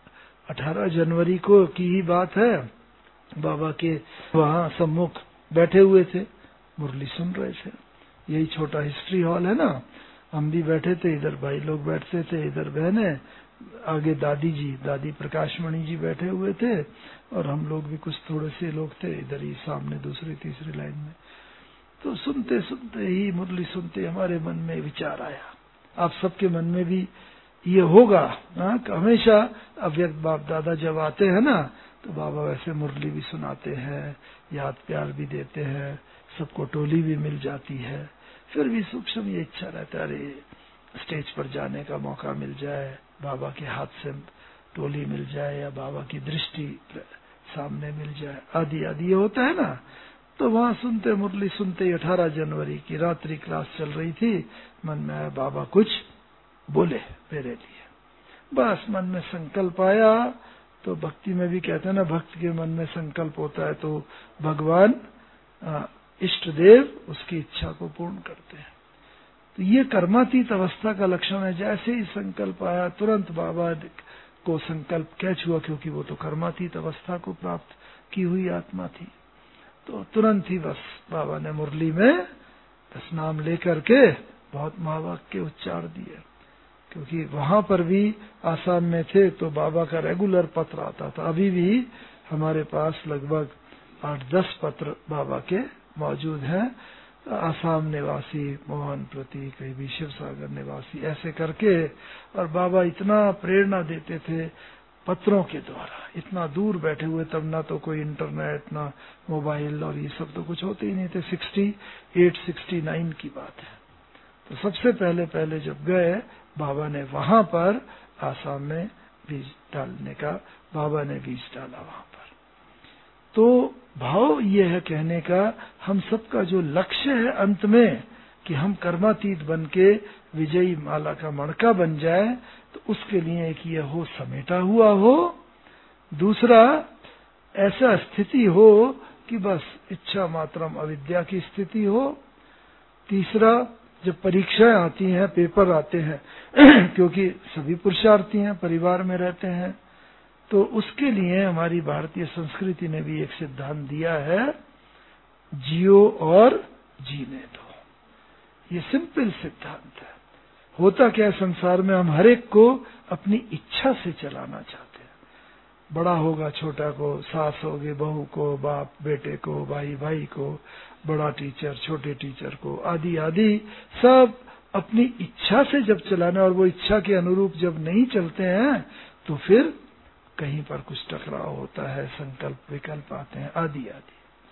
18 जनवरी को की ही बात है, बाबा के वहां सम्मुख बैठे हुए थे, मुरली सुन रहे थे। यही छोटा हिस्ट्री हॉल है ना, हम भी बैठे थे, इधर भाई लोग बैठते थे, इधर बहनें, आगे दादी प्रकाशमणि जी बैठे हुए थे, और हम लोग भी कुछ थोड़े से लोग थे इधर ही सामने दूसरी तीसरी लाइन में। तो सुनते सुनते ही, मुरली सुनते हमारे मन में विचार आया, आप सबके मन में भी ये होगा कि हमेशा अव्यक्त बाप दादा जब आते हैं ना, तो बाबा वैसे मुरली भी सुनाते हैं, याद प्यार भी देते हैं, सबको टोली भी मिल जाती है। फिर भी सूक्ष्म ये इच्छा रहता है, अरे स्टेज पर जाने का मौका मिल जाए, बाबा के हाथ से टोली मिल जाए, या बाबा की दृष्टि सामने मिल जाए, आदि आदि ये होता है ना। तो वहां सुनते, मुरली सुनते 18 जनवरी की रात्रि क्लास चल रही थी, मन में आया बाबा कुछ बोले मेरे लिए। बस मन में संकल्प आया, तो भक्ति में भी कहते हैं ना, भक्त के मन में संकल्प होता है तो भगवान इष्ट देव उसकी इच्छा को पूर्ण करते हैं। तो ये कर्मातीत अवस्था का लक्षण है। जैसे ही संकल्प आया, तुरंत बाबा को संकल्प कैच हुआ, क्योंकि वो तो कर्मातीत अवस्था को प्राप्त की हुई आत्मा थी। तो तुरंत ही बस बाबा ने मुरली में बस नाम लेकर के बहुत महावाक्य उच्चार दिए, क्योंकि वहां पर भी आसाम में थे तो बाबा का रेगुलर पत्र आता था। अभी भी हमारे पास लगभग 8-10 पत्र बाबा के मौजूद हैं। आसाम निवासी मोहन प्रतीक, कहीं भी शिव सागर निवासी, ऐसे करके। और बाबा इतना प्रेरणा देते थे पत्रों के द्वारा। इतना दूर बैठे हुए, तब ना तो कोई इंटरनेट, ना मोबाइल, और ये सब तो कुछ होते ही नहीं थे। 68-69 की बात है। तो सबसे पहले जब गए, बाबा ने वहां पर आसाम में बीज डालने का, बाबा ने बीज डाला वहां पर। तो भाव ये है कहने का, हम सबका जो लक्ष्य है अंत में कि हम कर्मातीत बन के विजयी माला का मणका बन जाए, तो उसके लिए एक ये हो समेटा हुआ हो, दूसरा ऐसा स्थिति हो कि बस इच्छा मात्रम अविद्या की स्थिति हो, तीसरा जब परीक्षाएं आती हैं, पेपर आते हैं क्योंकि सभी पुरुषार्थी हैं, परिवार में रहते हैं, तो उसके लिए हमारी भारतीय संस्कृति ने भी एक सिद्धांत दिया है, जियो और जीने दो। ये सिंपल सिद्धांत है। होता क्या है संसार में, हम हर एक को अपनी इच्छा से चलाना चाहते हैं। बड़ा होगा छोटा को, सास होगी बहू को, बाप बेटे को, भाई भाई को, बड़ा टीचर छोटे टीचर को, आदि आदि, सब अपनी इच्छा से जब चलाना, और वो इच्छा के अनुरूप जब नहीं चलते हैं तो फिर कहीं पर कुछ टकराव होता है, संकल्प विकल्प आते हैं, आदि आदि।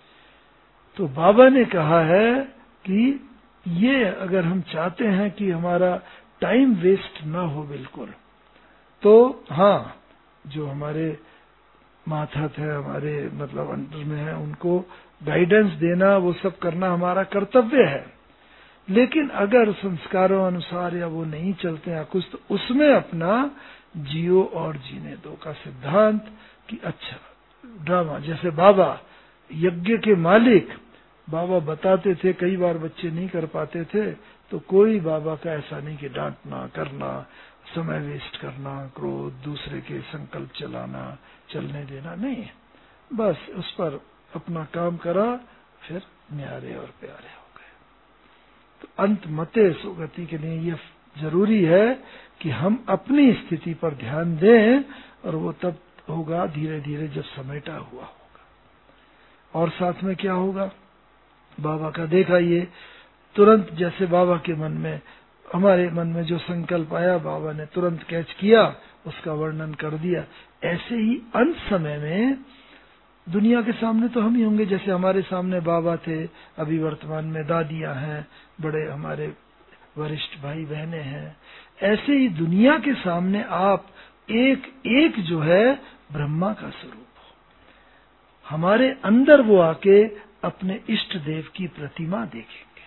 तो बाबा ने कहा है कि ये अगर हम चाहते हैं कि हमारा टाइम वेस्ट ना हो बिल्कुल, तो हाँ, जो हमारे माथत है, हमारे मतलब अंडर में है, उनको गाइडेंस देना, वो सब करना हमारा कर्तव्य है। लेकिन अगर संस्कारों अनुसार या वो नहीं चलते हैं कुछ, तो उसमें अपना जियो और जीने दो का सिद्धांत कि अच्छा ड्रामा, जैसे बाबा यज्ञ के मालिक, बाबा बताते थे, कई बार बच्चे नहीं कर पाते थे, तो कोई बाबा का ऐसा नहीं कि डांटना, करना, समय वेस्ट करना, क्रोध, दूसरे के संकल्प चलाना, चलने देना नहीं, बस उस पर अपना काम करा, फिर न्यारे और प्यारे हो गए। तो अंत मते सुगति के लिए ये जरूरी है कि हम अपनी स्थिति पर ध्यान दें, और वो तब होगा धीरे धीरे जब समेटा हुआ होगा। और साथ में क्या होगा, बाबा का देखा ये तुरंत, जैसे बाबा के मन में, हमारे मन में जो संकल्प आया, बाबा ने तुरंत कैच किया, उसका वर्णन कर दिया। ऐसे ही अंत समय में दुनिया के सामने तो हम ही होंगे, जैसे हमारे सामने बाबा थे, अभी वर्तमान में दादियां हैं, बड़े हमारे वरिष्ठ भाई बहनें हैं, ऐसे ही दुनिया के सामने आप एक एक जो है ब्रह्मा का स्वरूप हो। हमारे अंदर वो आके अपने इष्ट देव की प्रतिमा देखेंगे।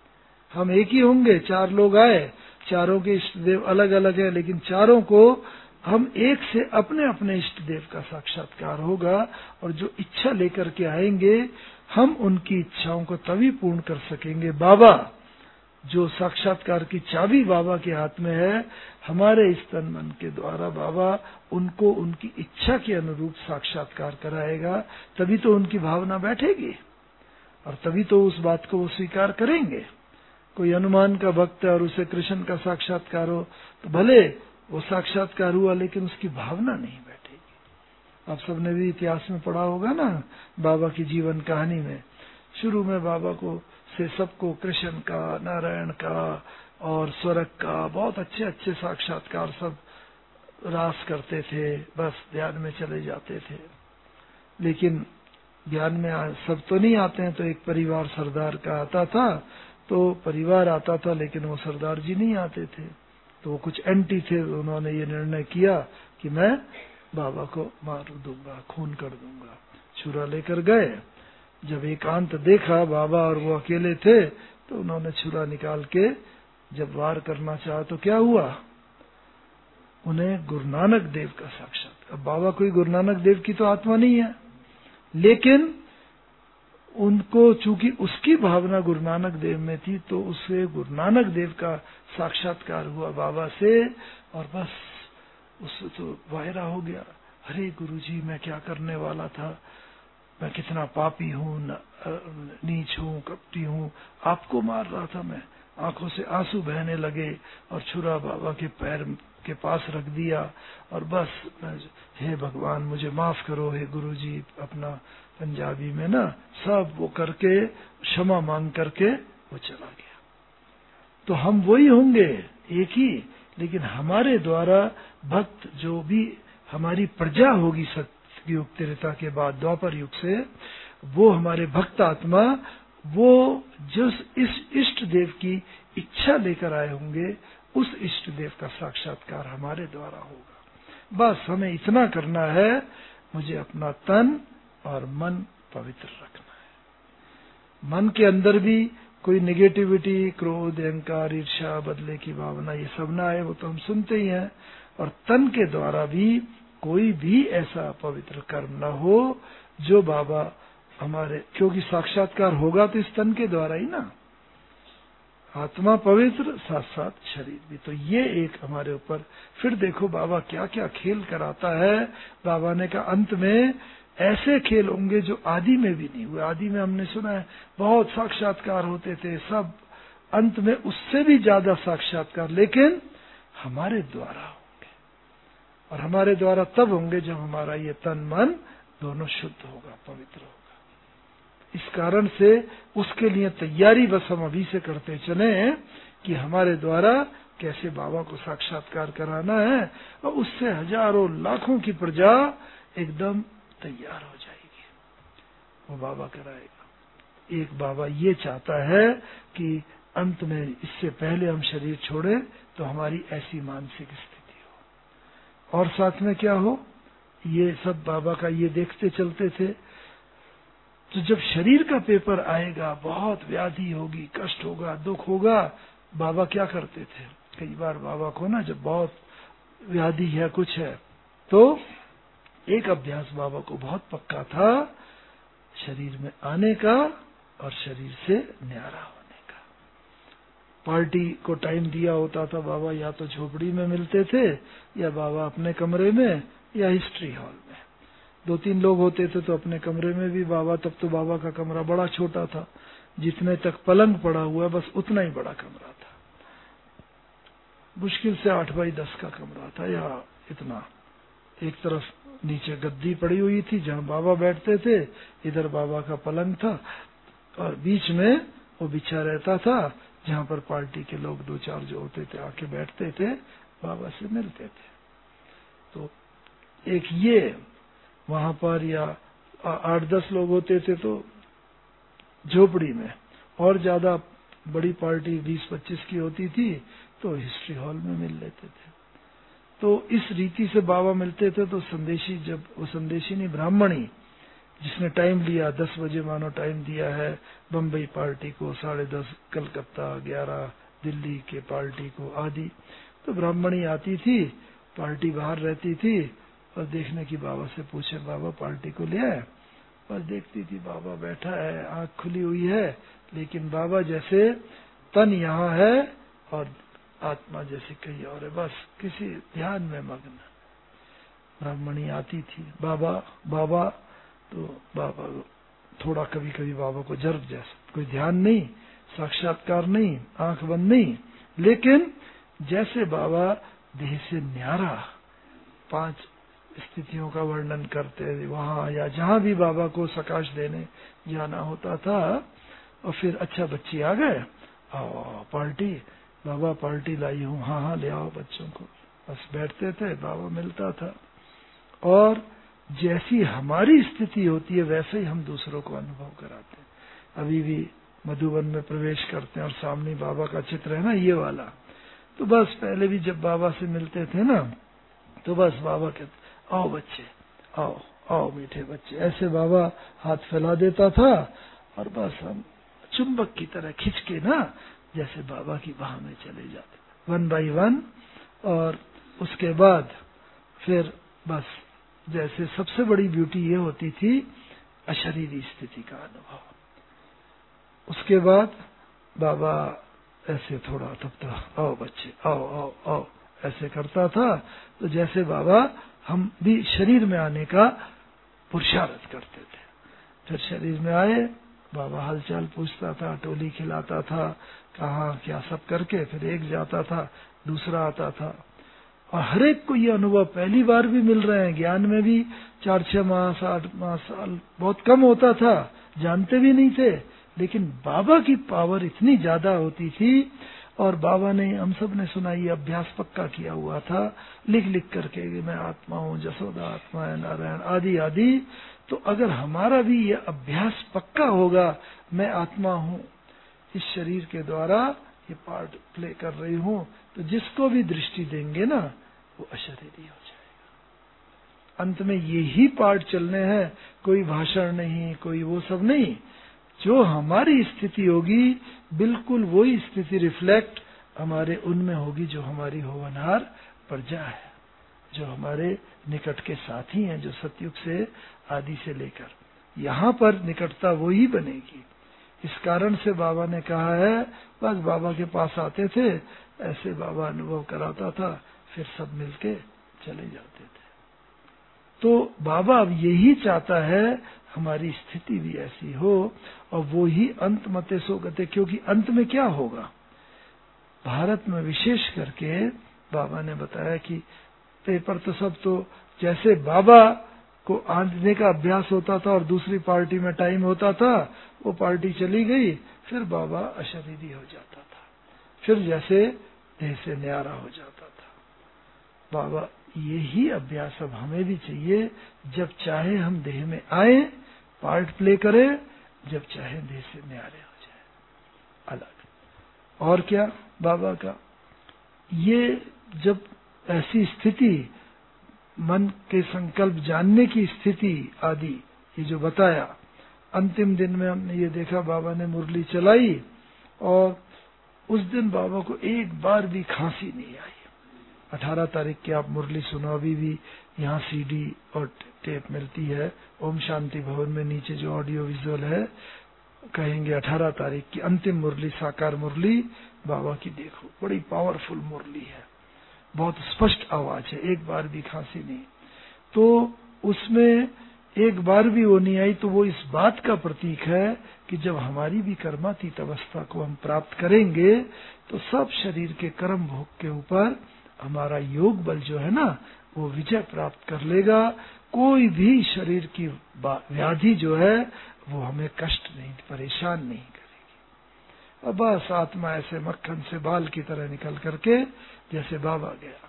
हम एक ही होंगे, 4 लोग आए, चारों के इष्ट देव अलग अलग है, लेकिन चारों को हम एक से अपने अपने इष्ट देव का साक्षात्कार होगा, और जो इच्छा लेकर के आएंगे हम उनकी इच्छाओं को तभी पूर्ण कर सकेंगे। बाबा, जो साक्षात्कार की चाबी बाबा के हाथ में है, हमारे इस तन मन के द्वारा बाबा उनको उनकी इच्छा के अनुरूप साक्षात्कार कराएगा, तभी तो उनकी भावना बैठेगी और तभी तो उस बात को वो स्वीकार करेंगे। कोई हनुमान का भक्त है और उसे कृष्ण का साक्षात्कार हो, तो भले वो साक्षात्कार हुआ लेकिन उसकी भावना नहीं बैठेगी। आप सबने भी इतिहास में पढ़ा होगा ना, बाबा की जीवन कहानी में, शुरू में बाबा को से सबको कृष्ण का, नारायण का और स्वर्ग का बहुत अच्छे अच्छे साक्षात्कार सब रास करते थे, बस ध्यान में चले जाते थे। लेकिन ध्यान में सब तो नहीं आते हैं, तो एक परिवार सरदार का आता था, तो परिवार आता था लेकिन वो सरदार जी नहीं आते थे, तो वो कुछ एंटी थे। उन्होंने ये निर्णय किया कि मैं बाबा को मार दूंगा, खून कर दूंगा। छुरा लेकर गए, जब एकांत देखा बाबा और वो अकेले थे, तो उन्होंने छुरा निकाल के जब वार करना चाहा तो क्या हुआ, उन्हें गुरु नानक देव का साक्षात। अब बाबा कोई गुरु नानक देव की तो आत्मा नहीं है, लेकिन उनको चूंकि उसकी भावना गुरु नानक देव में थी, तो उसे गुरु नानक देव का साक्षात्कार हुआ बाबा से, और बस उससे तो वायरा हो गया, अरे गुरुजी मैं क्या करने वाला था, मैं कितना पापी हूँ, नीच हूँ, कपटी हूँ, आपको मार रहा था मैं। आंखों से आंसू बहने लगे और छुरा बाबा के पैर के पास रख दिया, और बस हे भगवान मुझे माफ करो, हे गुरुजी, अपना पंजाबी में ना सब वो करके क्षमा मांग करके वो चला गया। तो हम वही होंगे, एक ही, लेकिन हमारे द्वारा भक्त जो भी हमारी प्रजा होगी सतयुग त्रेता के बाद द्वापर युग से, वो हमारे भक्त आत्मा, वो जिस इस इष्ट देव की इच्छा लेकर आए होंगे, उस इष्ट देव का साक्षात्कार हमारे द्वारा होगा। बस हमें इतना करना है, मुझे अपना तन और मन पवित्र रखना है। मन के अंदर भी कोई नेगेटिविटी, क्रोध, अहंकार, ईर्ष्या, बदले की भावना, ये सब ना आए, वो तो हम सुनते ही हैं। और तन के द्वारा भी कोई भी ऐसा पवित्र कर्म ना हो जो बाबा हमारे, क्योंकि साक्षात्कार होगा तो इस तन के द्वारा ही ना, आत्मा पवित्र साथ साथ शरीर भी। तो ये एक हमारे ऊपर, फिर देखो बाबा क्या क्या खेल कराता है। बाबा ने कहा अंत में ऐसे खेल होंगे जो आदि में भी नहीं हुए। आदि में हमने सुना है बहुत साक्षात्कार होते थे सब, अंत में उससे भी ज्यादा साक्षात्कार लेकिन हमारे द्वारा होंगे, और हमारे द्वारा तब होंगे जब हमारा ये तन मन दोनों शुद्ध होगा, पवित्र होगा। इस कारण से उसके लिए तैयारी बस हम अभी से करते चले कि हमारे द्वारा कैसे बाबा को साक्षात्कार कराना है, और उससे हजारों लाखों की प्रजा एकदम तैयार हो जाएगी, वो बाबा कराएगा। एक बाबा ये चाहता है कि अंत में इससे पहले हम शरीर छोड़े तो हमारी ऐसी मानसिक स्थिति हो, और साथ में क्या हो, ये सब बाबा का ये देखते चलते थे। तो जब शरीर का पेपर आएगा, बहुत व्याधि होगी, कष्ट होगा, दुख होगा, बाबा क्या करते थे, कई बार बाबा को ना जब बहुत व्याधि है, कुछ है, तो एक अभ्यास बाबा को बहुत पक्का था, शरीर में आने का और शरीर से न्यारा होने का। पार्टी को टाइम दिया होता था, बाबा या तो झोपड़ी में मिलते थे, या बाबा अपने कमरे में, या हिस्ट्री हॉल में। 2-3 लोग होते थे तो अपने कमरे में भी बाबा, तब तो बाबा का कमरा बड़ा छोटा था, जितने तक पलंग पड़ा हुआ बस उतना ही बड़ा कमरा था, मुश्किल से 8x10 का कमरा था, या इतना। एक तरफ नीचे गद्दी पड़ी हुई थी जहां बाबा बैठते थे, इधर बाबा का पलंग था, और बीच में वो बिछा रहता था जहां पर पार्टी के लोग 2-4 जो होते थे आके बैठते थे, बाबा से मिलते थे। तो एक ये वहां पर, या 8-10 लोग होते थे तो झोपड़ी में, और ज्यादा बड़ी पार्टी 20-25 की होती थी तो हिस्ट्री हॉल में मिल लेते थे। तो इस रीति से बाबा मिलते थे। तो संदेशी, जब वो संदेशी नहीं, ब्राह्मणी, जिसने टाइम लिया, 10 बजे मानो टाइम दिया है बम्बई पार्टी को, 10:30 कलकत्ता, 11 दिल्ली के पार्टी को आदि, तो ब्राह्मणी आती थी पार्टी बाहर रहती थी और देखने की बाबा से पूछे, बाबा पार्टी को ले आए? बस देखती थी बाबा बैठा है, आंख खुली हुई है, लेकिन बाबा जैसे तन यहाँ है और आत्मा जैसे कहीं और है, बस किसी ध्यान में मग्न। ब्राह्मणी आती थी, बाबा बाबा, तो बाबा थोड़ा कभी कभी बाबा को जर्ब जैसा, कोई ध्यान नहीं, साक्षात्कार नहीं, आंख बंद नहीं, लेकिन जैसे बाबा देह से न्यारा 5 स्थितियों का वर्णन करते, वहां या जहां भी बाबा को सकाश देने जाना होता था, और फिर अच्छा बच्ची आ गए, आओ पार्टी, बाबा पार्टी लाई हूँ, हाँ हाँ ले आओ बच्चों को, बस बैठते थे, बाबा मिलता था। और जैसी हमारी स्थिति होती है वैसे ही हम दूसरों को अनुभव कराते हैं। अभी भी मधुबन में प्रवेश करते हैं और सामने बाबा का चित्र है ना, ये वाला, तो बस पहले भी जब बाबा से मिलते थे ना, तो बस बाबा कहते आओ बच्चे, आओ आओ मीठे बच्चे, ऐसे बाबा हाथ फैला देता था और बस हम चुंबक की तरह खिंच के ना जैसे बाबा की बाह में चले जाते, 1 by 1। और उसके बाद फिर बस जैसे सबसे बड़ी ब्यूटी ये होती थी अशरीरी स्थिति का अनुभव। उसके बाद बाबा ऐसे थोड़ा थपता, आओ बच्चे आओ आओ आओ, ऐसे करता था, तो जैसे बाबा हम भी शरीर में आने का पुरुषार्थ करते थे। फिर शरीर में आए, बाबा हालचाल पूछता था, टोली खिलाता था, कहाँ क्या सब करके फिर एक जाता था, दूसरा आता था, और हर एक को ये अनुभव पहली बार भी मिल रहे हैं। ज्ञान में भी 4-6 मास 8 मास साल बहुत कम होता था, जानते भी नहीं थे, लेकिन बाबा की पावर इतनी ज्यादा होती थी। और बाबा ने, हम सब ने सुना, ये अभ्यास पक्का किया हुआ था, लिख लिख करके कि मैं आत्मा हूँ, जसोदा आत्मा है, नारायण आदि आदि। तो अगर हमारा भी ये अभ्यास पक्का होगा, मैं आत्मा हूँ, इस शरीर के द्वारा ये पार्ट प्ले कर रही हूँ, तो जिसको भी दृष्टि देंगे ना वो अशरीरी हो जाएगा। अंत में यही पार्ट चलने हैं, कोई भाषण नहीं, कोई वो सब नहीं। जो हमारी स्थिति होगी बिल्कुल वही स्थिति रिफ्लेक्ट हमारे उनमें होगी जो हमारी होवनहार प्रजा है, जो हमारे निकट के साथी हैं, जो सतयुग से आदि से लेकर यहाँ पर निकटता वही बनेगी। इस कारण से बाबा ने कहा है, बस बाबा के पास आते थे, ऐसे बाबा अनुभव कराता था, फिर सब मिलके चले जाते थे। तो बाबा अब यही चाहता है हमारी स्थिति भी ऐसी हो, और वो ही अंत मते सो गते, क्योंकि अंत में क्या होगा भारत में विशेष करके बाबा ने बताया कि पेपर तो सब, तो जैसे बाबा को आने का अभ्यास होता था और दूसरी पार्टी में टाइम होता था, वो पार्टी चली गई, फिर बाबा अशरीरी हो जाता था, फिर जैसे देह से न्यारा हो जाता था। बाबा यही अभ्यास अब हमें भी चाहिए, जब चाहे हम देह में आए पार्ट प्ले करें, जब चाहे देह से न्यारे हो जाए अलग। और क्या बाबा का ये, जब ऐसी स्थिति, मन के संकल्प जानने की स्थिति आदि, ये जो बताया, अंतिम दिन में हमने ये देखा बाबा ने मुरली चलाई और उस दिन बाबा को एक बार भी खांसी नहीं आई। 18 तारीख की आप मुरली सुनो, अभी भी यहाँ CD और टेप मिलती है, ओम शांति भवन में नीचे जो ऑडियो विजुअल है, कहेंगे 18 तारीख की अंतिम मुरली, साकार मुरली बाबा की देखो, बड़ी पावरफुल मुरली है, बहुत स्पष्ट आवाज है, एक बार भी खांसी नहीं। तो उसमें एक बार भी वो नहीं आई, तो वो इस बात का प्रतीक है कि जब हमारी भी कर्मातीत अवस्था को हम प्राप्त करेंगे, तो सब शरीर के कर्म भोग के ऊपर हमारा योग बल जो है ना, वो विजय प्राप्त कर लेगा। कोई भी शरीर की व्याधि जो है वो हमें कष्ट नहीं, परेशान नहीं करेगी। अब बस आत्मा ऐसे मक्खन से बाल की तरह निकल करके जैसे बाबा गया,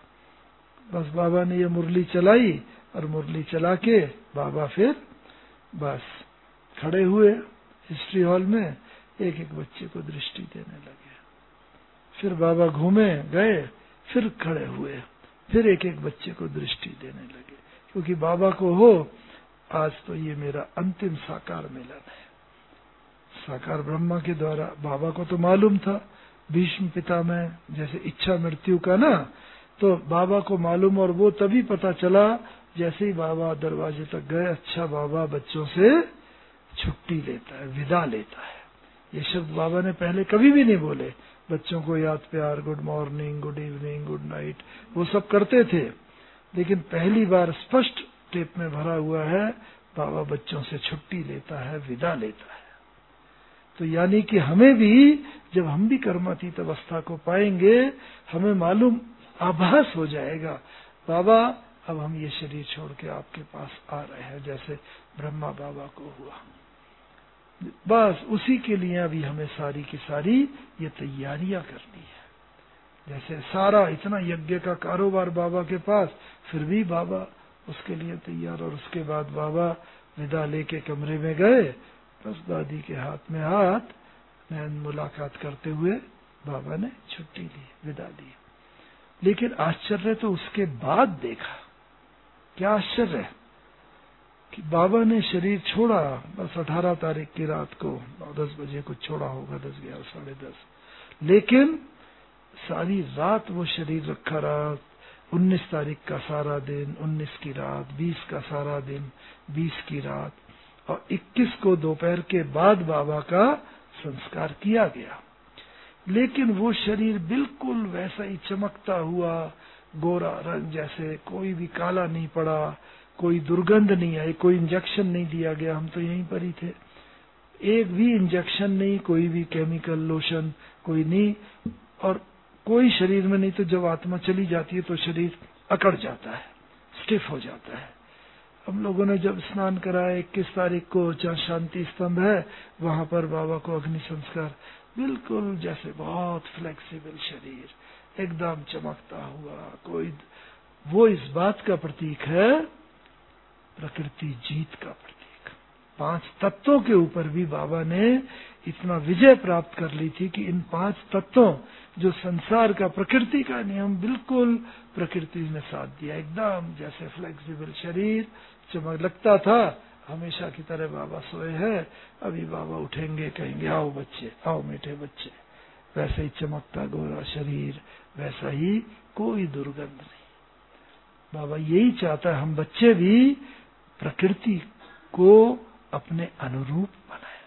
बस बाबा ने ये मुरली चलाई, और मुरली चला के बाबा फिर बस खड़े हुए हिस्ट्री हॉल में, एक एक बच्चे को दृष्टि देने लगे। फिर बाबा घूमे गए, फिर खड़े हुए, फिर एक एक बच्चे को दृष्टि देने लगे, क्योंकि बाबा को हो आज तो ये मेरा अंतिम साकार मिलन है। साकार ब्रह्मा के द्वारा बाबा को तो मालूम था, भीष्म पितामह जैसे इच्छा मृत्यु का ना, तो बाबा को मालूम, और वो तभी पता चला जैसे ही बाबा दरवाजे तक गए, अच्छा बाबा बच्चों से छुट्टी लेता है, विदा लेता है। ये शब्द बाबा ने पहले कभी भी नहीं बोले। बच्चों को याद प्यार, good morning, good evening, good night, वो सब करते थे, लेकिन पहली बार स्पष्ट टेप में भरा हुआ है, बाबा बच्चों से छुट्टी लेता है, विदा लेता है। तो यानी कि हमें भी, जब हम भी कर्मातीत अवस्था को पाएंगे, हमें मालूम, आभास हो जाएगा, बाबा अब हम ये शरीर छोड़ के आपके पास आ रहे हैं, जैसे ब्रह्मा बाबा को हुआ। बस उसी के लिए अभी हमें सारी की सारी ये तैयारियां करनी है। जैसे सारा इतना यज्ञ का कारोबार बाबा के पास, फिर भी बाबा उसके लिए तैयार। और उसके बाद बाबा विदा लेके कमरे में गए, बस दादी के हाथ में हाथ, नैन मुलाकात करते हुए बाबा ने छुट्टी ली, विदा दी। लेकिन आश्चर्य तो उसके बाद देखा। क्या आश्चर्य है कि बाबा ने शरीर छोड़ा, बस 18 तारीख की रात को 9-10 बजे कुछ छोड़ा होगा, 10, 11, 10:30, लेकिन सारी रात वो शरीर रखा रहा। 19 तारीख का सारा दिन, 19 की रात, 20 का सारा दिन, 20 की रात, और 21 को दोपहर के बाद बाबा का संस्कार किया गया। लेकिन वो शरीर बिल्कुल वैसा ही चमकता हुआ, गोरा रंग, जैसे कोई भी काला नहीं पड़ा, कोई दुर्गंध नहीं आई, कोई इंजेक्शन नहीं दिया गया। हम तो यहीं पर ही थे, एक भी इंजेक्शन नहीं, कोई भी केमिकल लोशन कोई नहीं, और कोई शरीर में नहीं। तो जब आत्मा चली जाती है तो शरीर अकड़ जाता है, स्टिफ हो जाता है। हम लोगों ने जब स्नान कराया 21 तारीख को, जहाँ शांति स्तंभ है, वहां पर बाबा को अग्नि संस्कार, बिल्कुल जैसे बहुत फ्लेक्सिबल शरीर, एकदम चमकता हुआ कोई। वो इस बात का प्रतीक है, प्रकृति जीत का प्रतीक। 5 तत्वों के ऊपर भी बाबा ने इतना विजय प्राप्त कर ली थी कि इन 5 तत्वों, जो संसार का, प्रकृति का नियम, बिल्कुल प्रकृति ने साथ दिया, एकदम जैसे फ्लेक्सिबल शरीर चमक लगता था। हमेशा की तरह बाबा सोए हैं, अभी बाबा उठेंगे, कहेंगे आओ बच्चे, आओ मीठे बच्चे, वैसे ही चमकता गोरा शरीर, वैसा ही कोई दुर्गंध नहीं। बाबा यही चाहता है, हम बच्चे भी प्रकृति को अपने अनुरूप बनाएं,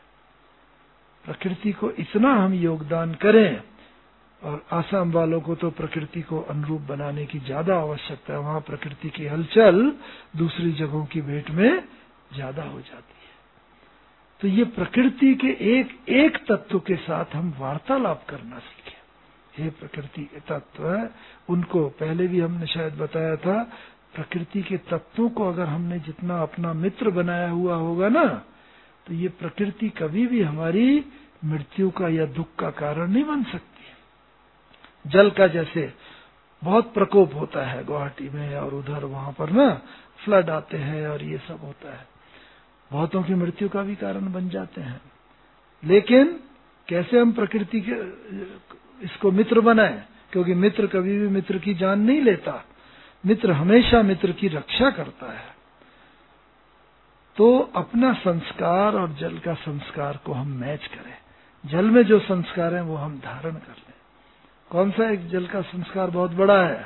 प्रकृति को इतना हम योगदान करें। और आसाम वालों को तो प्रकृति को अनुरूप बनाने की ज्यादा आवश्यकता है, वहां प्रकृति की हलचल दूसरी जगहों की भेंट में ज्यादा हो जाती है। तो ये प्रकृति के एक एक तत्व के साथ हम वार्तालाप करना सीखें। ये प्रकृति के तत्व है, उनको पहले भी हमने शायद बताया था, प्रकृति के तत्वों को अगर हमने जितना अपना मित्र बनाया हुआ होगा ना, तो ये प्रकृति कभी भी हमारी मृत्यु का या दुख का कारण नहीं बन सकती। जल का जैसे बहुत प्रकोप होता है गुवाहाटी में और उधर, वहां पर ना फ्लड आते हैं और ये सब होता है, बहुतों की मृत्यु का भी कारण बन जाते हैं। लेकिन कैसे हम प्रकृति के इसको मित्र बनाएं, क्योंकि मित्र कभी भी मित्र की जान नहीं लेता, मित्र हमेशा मित्र की रक्षा करता है। तो अपना संस्कार और जल का संस्कार को हम मैच करें, जल में जो संस्कार है वो हम धारण कर लें। कौन सा एक जल का संस्कार बहुत बड़ा है?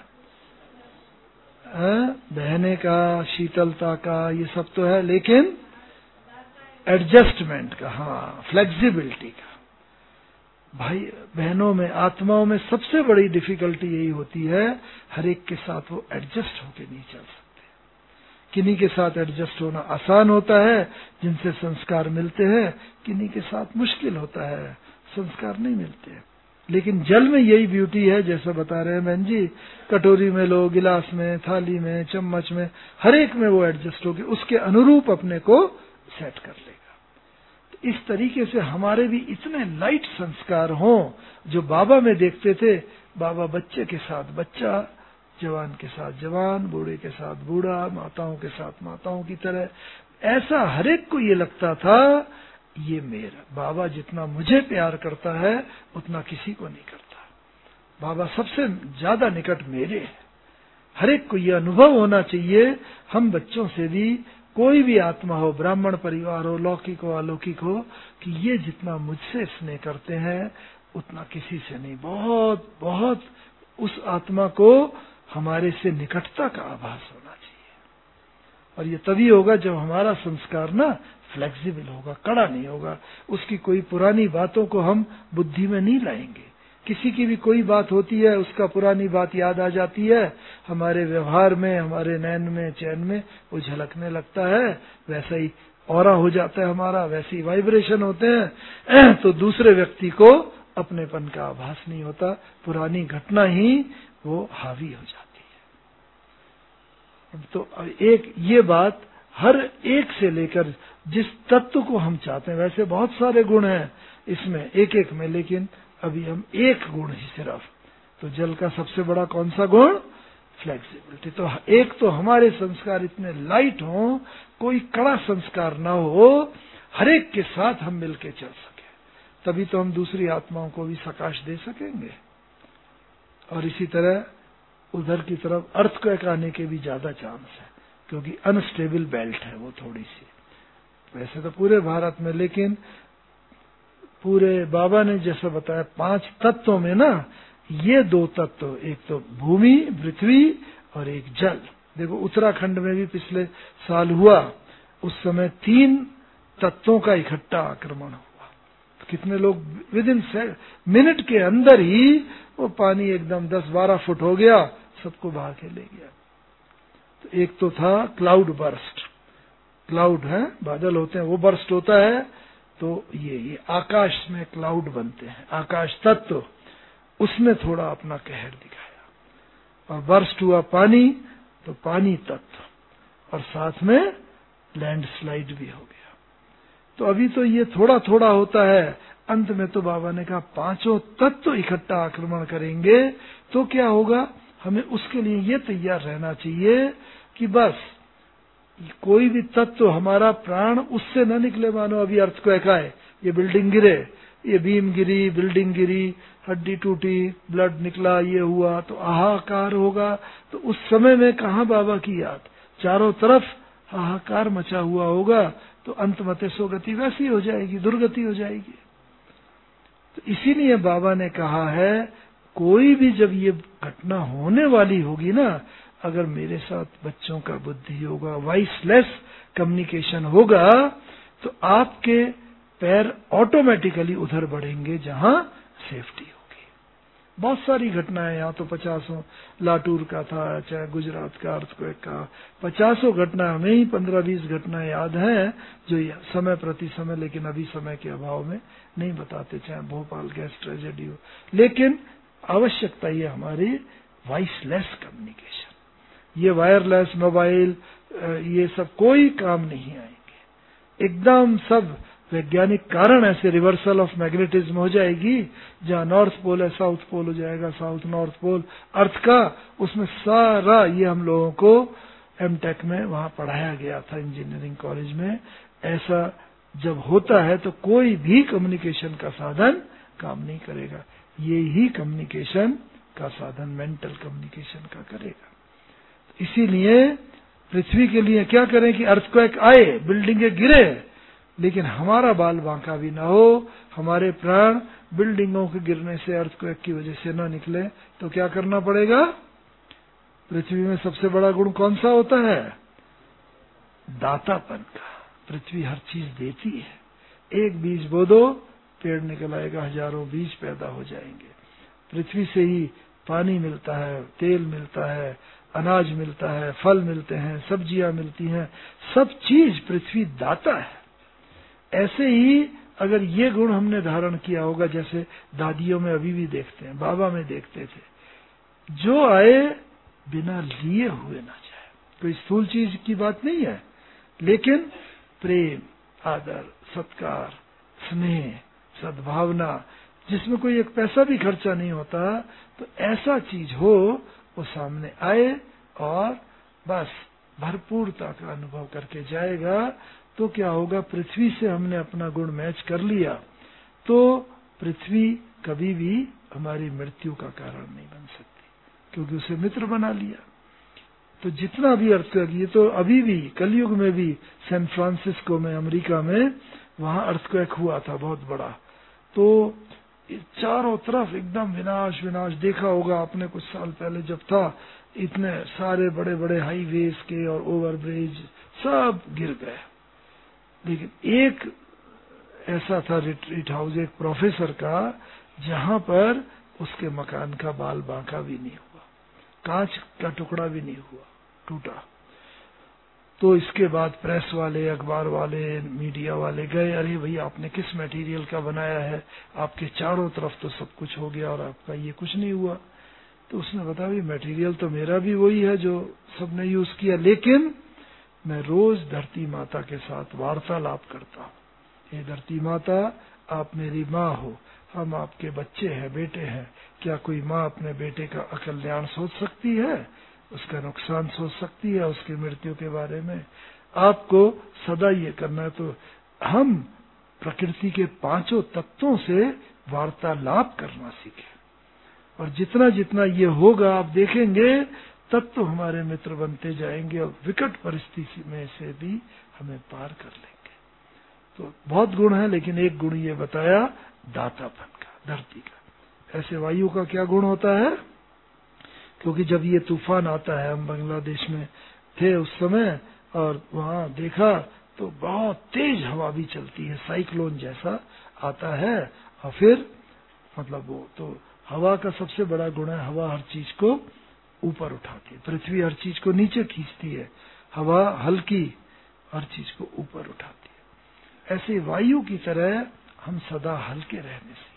बहने का, शीतलता का, ये सब तो है, लेकिन एडजस्टमेंट का, हाँ, फ्लेक्सिबिलिटी का। भाई बहनों में, आत्माओं में सबसे बड़ी डिफिकल्टी यही होती है, हर एक के साथ वो एडजस्ट होके नहीं चल सकते। किन्हीं के साथ एडजस्ट होना आसान होता है, जिनसे संस्कार मिलते हैं, किन्हीं के साथ मुश्किल होता है, संस्कार नहीं मिलते। लेकिन जल में यही ब्यूटी है, जैसा बता रहे हैं बहन जी, कटोरी में लो, गिलास में, थाली में, चम्मच में, हर एक में वो एडजस्ट होके उसके अनुरूप अपने को सेट कर लेगा। तो इस तरीके से हमारे भी इतने लाइट संस्कार हों, जो बाबा में देखते थे, बाबा बच्चे के साथ बच्चा, जवान के साथ जवान, बूढ़े के साथ बूढ़ा, माताओं के साथ माताओं की तरह, ऐसा हर एक को ये लगता था, ये मेरा बाबा जितना मुझे प्यार करता है उतना किसी को नहीं करता, बाबा सबसे ज्यादा निकट मेरे है। हर एक को ये अनुभव होना चाहिए, हम बच्चों से भी, कोई भी आत्मा हो, ब्राह्मण परिवार हो, लौकिक हो, अलौकिक हो, कि ये जितना मुझसे स्नेह करते हैं उतना किसी से नहीं। बहुत बहुत उस आत्मा को हमारे से निकटता का आभास होना चाहिए। और ये तभी होगा जब हमारा संस्कार ना फ्लेक्सिबल होगा, कड़ा नहीं होगा। उसकी कोई पुरानी बातों को हम बुद्धि में नहीं लाएंगे। किसी की भी कोई बात होती है, उसका पुरानी बात याद आ जाती है, हमारे व्यवहार में, हमारे नैन में, चैन में वो झलकने लगता है, वैसा ही ऑरा हो जाता है हमारा, वैसे ही वाइब्रेशन होते हैं। तो दूसरे व्यक्ति को अपनेपन का आभास नहीं होता, पुरानी घटना ही वो हावी हो जाती है। तो एक ये बात हर एक से लेकर जिस तत्व को हम चाहते हैं, वैसे बहुत सारे गुण हैं इसमें एक एक में, लेकिन अभी हम एक गुण ही सिर्फ, तो जल का सबसे बड़ा कौन सा गुण? फ्लेक्सिबिलिटी। तो एक तो हमारे संस्कार इतने लाइट हों, कोई कड़ा संस्कार ना हो, हर एक के साथ हम मिलके चल सके, तभी तो हम दूसरी आत्माओं को भी सकाश दे सकेंगे। और इसी तरह उधर की तरफ अर्थक्वेक आने के भी ज्यादा चांस है, क्योंकि अनस्टेबल बेल्ट है वो थोड़ी सी, वैसे तो पूरे भारत में, लेकिन पूरे बाबा ने जैसा बताया 5 तत्वों में ना ये 2 तत्व, एक तो भूमि पृथ्वी और एक जल। देखो उत्तराखंड में भी पिछले साल हुआ, उस समय 3 तत्वों का इकट्ठा आक्रमण हुआ। तो कितने लोग विद इन मिनट के अंदर ही वो पानी एकदम 10-12 फुट हो गया, सबको बहा के ले गया। तो एक तो था क्लाउड बर्स्ट, क्लाउड है, बादल होते हैं, वो बर्स्ट होता है, तो ये आकाश में क्लाउड बनते हैं, आकाश तत्व, उसने थोड़ा अपना कहर दिखाया। और बर्स्ट हुआ पानी, तो पानी तत्व, और साथ में लैंडस्लाइड भी हो गया। तो अभी तो ये थोड़ा थोड़ा होता है, अंत में तो बाबा ने कहा 5 तत्व इकट्ठा आक्रमण करेंगे, तो क्या होगा? हमें उसके लिए ये तैयार रहना चाहिए कि बस कोई भी तत्व हमारा प्राण उससे न निकले। मानो अभी अर्थक्वेक आए, ये बिल्डिंग गिरे, ये बीम गिरी, बिल्डिंग गिरी, हड्डी टूटी, ब्लड निकला, ये हुआ, तो हाहाकार होगा। तो उस समय में कहाँ बाबा की याद? चारों तरफ हाहाकार मचा हुआ होगा, तो अंतमते सो गति वैसी हो जाएगी, दुर्गति हो जाएगी। तो इसीलिए बाबा ने कहा है, कोई भी जब ये घटना होने वाली होगी ना, अगर मेरे साथ बच्चों का बुद्धि होगा, वॉइसलेस कम्युनिकेशन होगा, तो आपके पैर ऑटोमेटिकली उधर बढ़ेंगे जहां सेफ्टी होगी। बहुत सारी घटनाएं, यहाँ तो 50 लाटूर का था, चाहे गुजरात का अर्थक्वेक का, 50 घटना, हमें ही 15-20 घटनाएं याद हैं जो समय प्रति समय, लेकिन अभी समय के अभाव में नहीं बताते, चाहे भोपाल गैस ट्रेजेडी हो। लेकिन आवश्यकता ये हमारी वॉइसलेस कम्युनिकेशन, ये वायरलेस मोबाइल ये सब कोई काम नहीं आएंगे। एकदम सब वैज्ञानिक कारण ऐसे रिवर्सल ऑफ मैग्नेटिज्म हो जाएगी, जहां नॉर्थ पोल है साउथ पोल हो जाएगा, साउथ नॉर्थ पोल अर्थ का, उसमें सारा ये हम लोगों को एमटेक में वहां पढ़ाया गया था इंजीनियरिंग कॉलेज में। ऐसा जब होता है तो कोई भी कम्युनिकेशन का साधन काम नहीं करेगा, ये ही कम्युनिकेशन का साधन मेंटल कम्युनिकेशन का करेगा। इसीलिए पृथ्वी के लिए क्या करें कि अर्थक्वेक आए, बिल्डिंगें गिरे, लेकिन हमारा बाल बांका भी ना हो, हमारे प्राण बिल्डिंगों के गिरने से, अर्थक्वेक की वजह से ना निकले। तो क्या करना पड़ेगा? पृथ्वी में सबसे बड़ा गुण कौन सा होता है? दातापन का। पृथ्वी हर चीज देती है। एक बीज बो दो, पेड़ निकल आएगा, हजारों बीज पैदा हो जाएंगे। पृथ्वी से ही पानी मिलता है, तेल मिलता है, अनाज मिलता है, फल मिलते हैं, सब्जियां मिलती हैं, सब चीज पृथ्वी दाता है। ऐसे ही अगर ये गुण हमने धारण किया होगा, जैसे दादियों में अभी भी देखते हैं, बाबा में देखते थे, जो आए बिना लिए हुए ना जाए। कोई स्थूल चीज की बात नहीं है, लेकिन प्रेम, आदर, सत्कार, स्नेह, सद्भावना, जिसमें कोई एक पैसा भी खर्चा नहीं होता, तो ऐसा चीज हो वो सामने आए और बस भरपूरता का अनुभव करके जाएगा। तो क्या होगा? पृथ्वी से हमने अपना गुण मैच कर लिया, तो पृथ्वी कभी भी हमारी मृत्यु का कारण नहीं बन सकती, क्योंकि उसे मित्र बना लिया। तो जितना भी अर्थक्वेक, ये तो अभी भी कलयुग में भी सैन फ्रांसिस्को में, अमेरिका में, वहां अर्थक्वेक हुआ था बहुत बड़ा। तो चारों तरफ एकदम विनाश विनाश। देखा होगा आपने कुछ साल पहले जब था, इतने सारे बड़े बड़े हाईवेज के और ओवरब्रिज सब गिर गए। लेकिन एक ऐसा था रिट्रीट हाउस एक प्रोफेसर का, जहां पर उसके मकान का बाल बांका भी नहीं हुआ, कांच का टुकड़ा भी नहीं हुआ, टूटा। तो इसके बाद प्रेस वाले, अखबार वाले, मीडिया वाले गए, अरे भैया आपने किस मटेरियल का बनाया है, आपके चारों तरफ तो सब कुछ हो गया और आपका ये कुछ नहीं हुआ। तो उसने बताया भाई मटेरियल तो मेरा भी वही है जो सबने यूज किया, लेकिन मैं रोज धरती माता के साथ वार्तालाप करता हूँ। हे धरती माता, आप मेरी माँ हो, हम आपके बच्चे हैं, बेटे हैं। क्या कोई माँ अपने बेटे का अकल्याण सोच सकती है, उसका नुकसान सोच सकती है, उसकी मृत्यु के बारे में? आपको सदा ये करना है। तो हम प्रकृति के पांचों तत्वों से वार्तालाप करना सीखें, और जितना जितना ये होगा आप देखेंगे तत्व हमारे मित्र बनते जाएंगे और विकट परिस्थिति में से भी हमें पार कर लेंगे। तो बहुत गुण है, लेकिन एक गुण ये बताया दातापन का, धरती का। ऐसे वायु का क्या गुण होता है? क्योंकि जब ये तूफान आता है, हम बांग्लादेश में थे उस समय और वहां देखा तो बहुत तेज हवा भी चलती है, साइक्लोन जैसा आता है। और फिर मतलब वो तो हवा का सबसे बड़ा गुण है, हवा हर चीज को ऊपर उठाती है, पृथ्वी हर चीज को नीचे खींचती है, हवा हल्की हर चीज को ऊपर उठाती है। ऐसे वायु की तरह हम सदा हल्के रहने सीखें।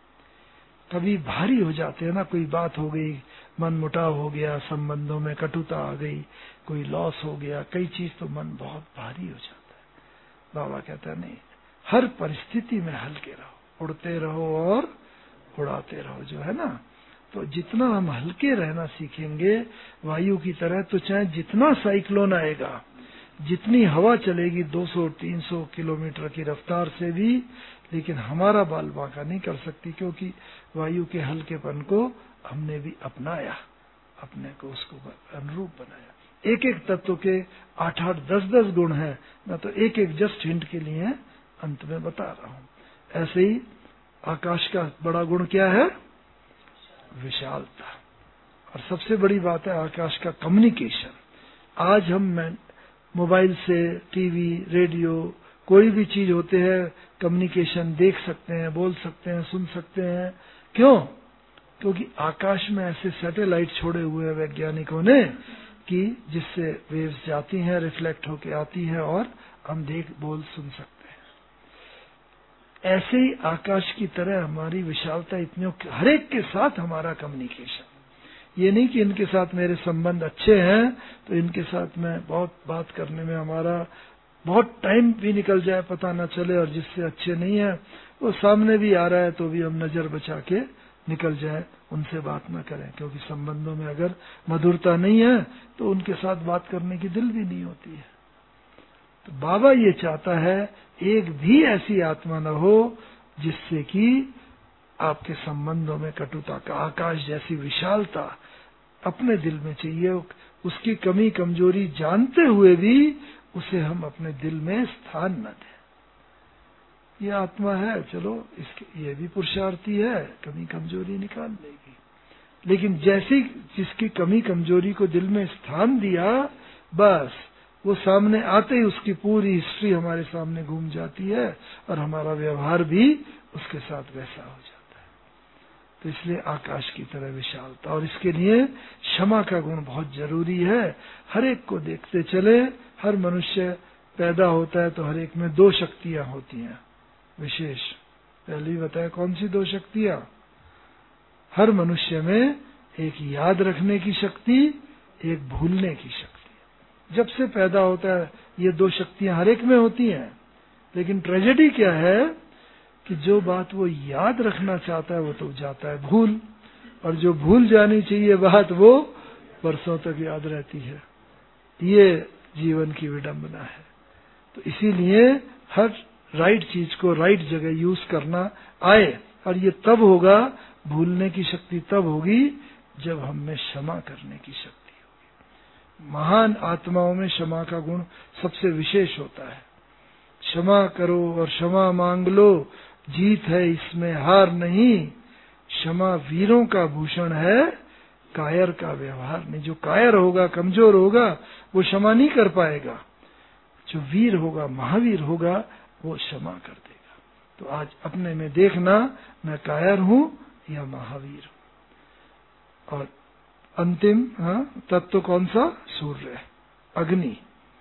कभी भारी हो जाते हैं ना, कोई बात हो गई, मन मुटाव हो गया, संबंधों में कटुता आ गई, कोई लॉस हो गया, कई चीज, तो मन बहुत भारी हो जाता है। बाबा कहता है नहीं, हर परिस्थिति में हल्के रहो, उड़ते रहो और उड़ाते रहो, जो है ना। तो जितना हम हल्के रहना सीखेंगे वायु की तरह, तो चाहे जितना साइक्लोन आएगा, जितनी हवा चलेगी 200-300 किलोमीटर की रफ्तार से भी, लेकिन हमारा बाल बांका नहीं कर सकती, क्योंकि वायु के हल्केपन को हमने भी अपनाया, अपने को उसको अनुरूप बनाया। एक एक तत्व के 8-8, 10-10 गुण हैं। मैं तो एक एक जस्ट हिंट के लिए अंत में बता रहा हूं। ऐसे ही आकाश का बड़ा गुण क्या है? विशालता। और सबसे बड़ी बात है आकाश का कम्युनिकेशन। आज हम मोबाइल से, टीवी, रेडियो, कोई भी चीज होते हैं, कम्युनिकेशन देख सकते हैं, बोल सकते हैं, सुन सकते हैं। क्यों? क्योंकि आकाश में ऐसे सैटेलाइट छोड़े हुए हैं वैज्ञानिकों ने कि जिससे वेव्स जाती हैं, रिफ्लेक्ट होके आती हैं और हम देख, बोल, सुन सकते हैं। ऐसे ही आकाश की तरह हमारी विशालता इतनी, हर एक के साथ हमारा कम्युनिकेशन। ये नहीं कि इनके साथ मेरे संबंध अच्छे हैं तो इनके साथ मैं बहुत बात करने में हमारा बहुत टाइम भी निकल जाए, पता न चले, और जिससे अच्छे नहीं है वो सामने भी आ रहा है तो भी हम नजर बचा के निकल जाए, उनसे बात न करें। क्योंकि संबंधों में अगर मधुरता नहीं है तो उनके साथ बात करने की दिल भी नहीं होती है। तो बाबा ये चाहता है एक भी ऐसी आत्मा न हो जिससे कि आपके संबंधों में कटुता का, आकाश जैसी विशालता अपने दिल में चाहिए। उसकी कमी कमजोरी जानते हुए भी उसे हम अपने दिल में स्थान न दें। ये आत्मा है, चलो इसके ये भी पुरुषार्थी है, कमी कमजोरी निकाल लेगी। लेकिन जैसी जिसकी कमी कमजोरी को दिल में स्थान दिया, बस वो सामने आते ही उसकी पूरी हिस्ट्री हमारे सामने घूम जाती है और हमारा व्यवहार भी उसके साथ वैसा हो जाता है। तो इसलिए आकाश की तरह विशालता, और इसके लिए क्षमा का गुण बहुत जरूरी है। हर एक को देखते चले। हर मनुष्य पैदा होता है तो हर एक में 2 शक्तियां होती हैं विशेष। पहले ही बताया कौन सी 2 शक्तियां? हर मनुष्य में एक याद रखने की शक्ति, एक भूलने की शक्ति। जब से पैदा होता है ये 2 शक्तियां हर एक में होती हैं। लेकिन ट्रेजेडी क्या है कि जो बात वो याद रखना चाहता है वो तो जाता है भूल, और जो भूल जानी चाहिए बात वो वर्षों तक याद रहती है। ये जीवन की विडंबना है। तो इसीलिए हर राइट चीज को राइट जगह यूज करना आए, और ये तब होगा, भूलने की शक्ति तब होगी जब हम में क्षमा करने की शक्ति होगी। महान आत्माओं में क्षमा का गुण सबसे विशेष होता है। क्षमा करो और क्षमा मांग लो, जीत है इसमें हार नहीं, क्षमा वीरों का भूषण है, कायर का व्यवहार नहीं। जो कायर होगा, कमजोर होगा, वो क्षमा नहीं कर पाएगा। जो वीर होगा, महावीर होगा, वो क्षमा कर देगा। तो आज अपने में देखना, मैं कायर हूं या महावीर हूं। और अंतिम तत्व कौन सा? सूर्य, अग्नि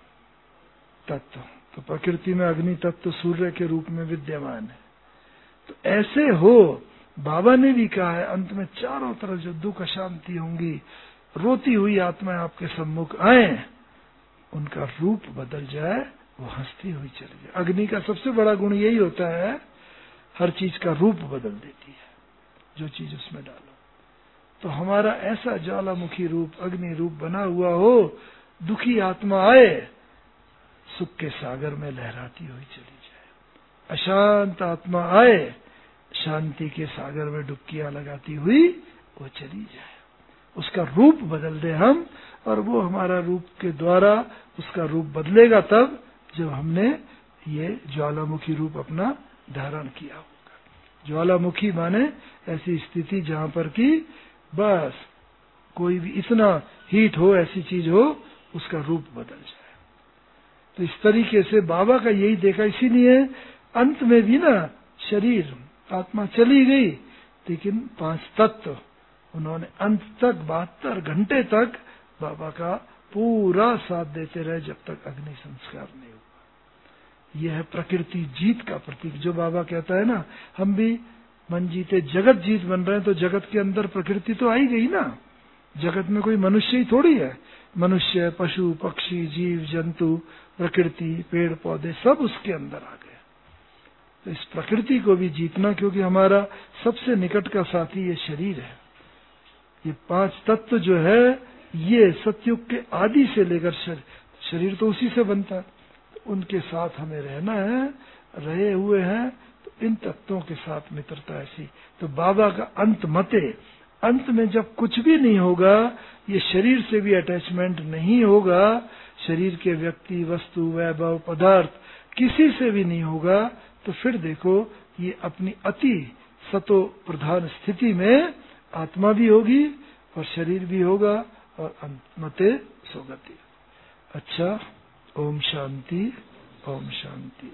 तत्व। तो प्रकृति में अग्नि तत्व सूर्य के रूप में विद्यमान है। तो ऐसे हो, बाबा ने भी कहा है, अंत में चारों तरफ जो दुख अशांति होंगी, रोती हुई आत्माएं आपके सम्मुख आए, उनका रूप बदल जाए, वो हंसती हुई चली जाए। अग्नि का सबसे बड़ा गुण यही होता है, हर चीज का रूप बदल देती है, जो चीज उसमें डालो। तो हमारा ऐसा ज्वालामुखी रूप, अग्नि रूप बना हुआ हो, दुखी आत्मा आए, सुख के सागर में लहराती हुई चली जाए। अशांत आत्मा आए, शांति के सागर में डुबकियां लगाती हुई वो चली जाए। उसका रूप बदल दे हम, और वो हमारा रूप के द्वारा उसका रूप बदलेगा तब जब हमने ये ज्वालामुखी रूप अपना धारण किया होगा। ज्वालामुखी माने ऐसी स्थिति जहां पर कि बस कोई भी इतना हीट हो, ऐसी चीज हो, उसका रूप बदल जाए। तो इस तरीके से बाबा का यही देखा। इसीलिए अंत में भी ना, शरीर आत्मा चली गई, लेकिन 5 तत्व उन्होंने अंत तक 72 घंटे तक बाबा का पूरा साथ देते रहे, जब तक अग्नि संस्कार नहीं हुआ। यह है प्रकृति जीत का प्रतीक। जो बाबा कहता है ना, हम भी मन जीते जगत जीत बन रहे हैं, तो जगत के अंदर प्रकृति तो आई गई ना। जगत में कोई मनुष्य ही थोड़ी है। मनुष्य, पशु, पक्षी, जीव जंतु, प्रकृति, पेड़ पौधे, सब उसके अंदर आ गए। तो इस प्रकृति को भी जीतना, क्योंकि हमारा सबसे निकट का साथी ये शरीर है। ये 5 तत्व जो है, ये सतयुग के आदि से लेकर शरीर तो उसी से बनता है, तो उनके साथ हमें रहना है, रहे हुए हैं। तो इन तत्वों के साथ मित्रता ऐसी। तो बाबा का अंत मते, अंत में जब कुछ भी नहीं होगा, ये शरीर से भी अटैचमेंट नहीं होगा, शरीर के व्यक्ति, वस्तु, वैभव, पदार्थ किसी से भी नहीं होगा, तो फिर देखो ये अपनी अति सतो प्रधान स्थिति में आत्मा भी होगी और शरीर भी होगा, और अंतमते सोगति। अच्छा, ओम शांति, ओम शांति।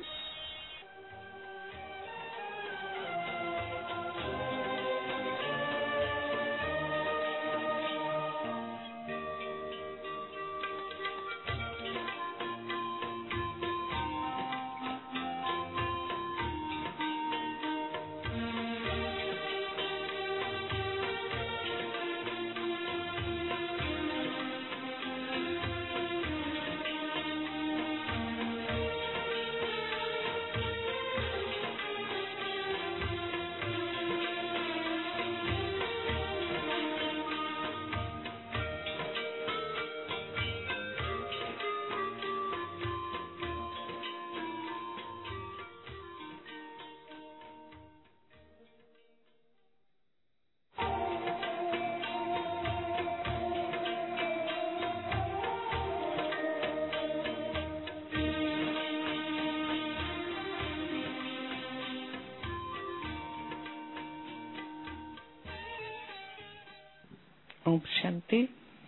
ओम शांति।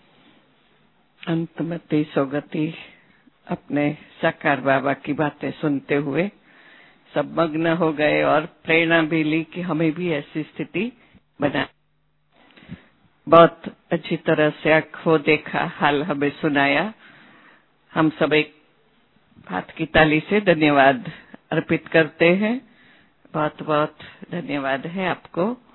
अंतमति सोगति। अपने साकार बाबा की बातें सुनते हुए सब मग्न हो गए और प्रेरणा भी ली कि हमें भी ऐसी स्थिति बना। बहुत अच्छी तरह से आंखों देखा हाल हमें सुनाया। हम सब एक हाथ की ताली से धन्यवाद अर्पित करते हैं। बहुत बहुत धन्यवाद है आपको।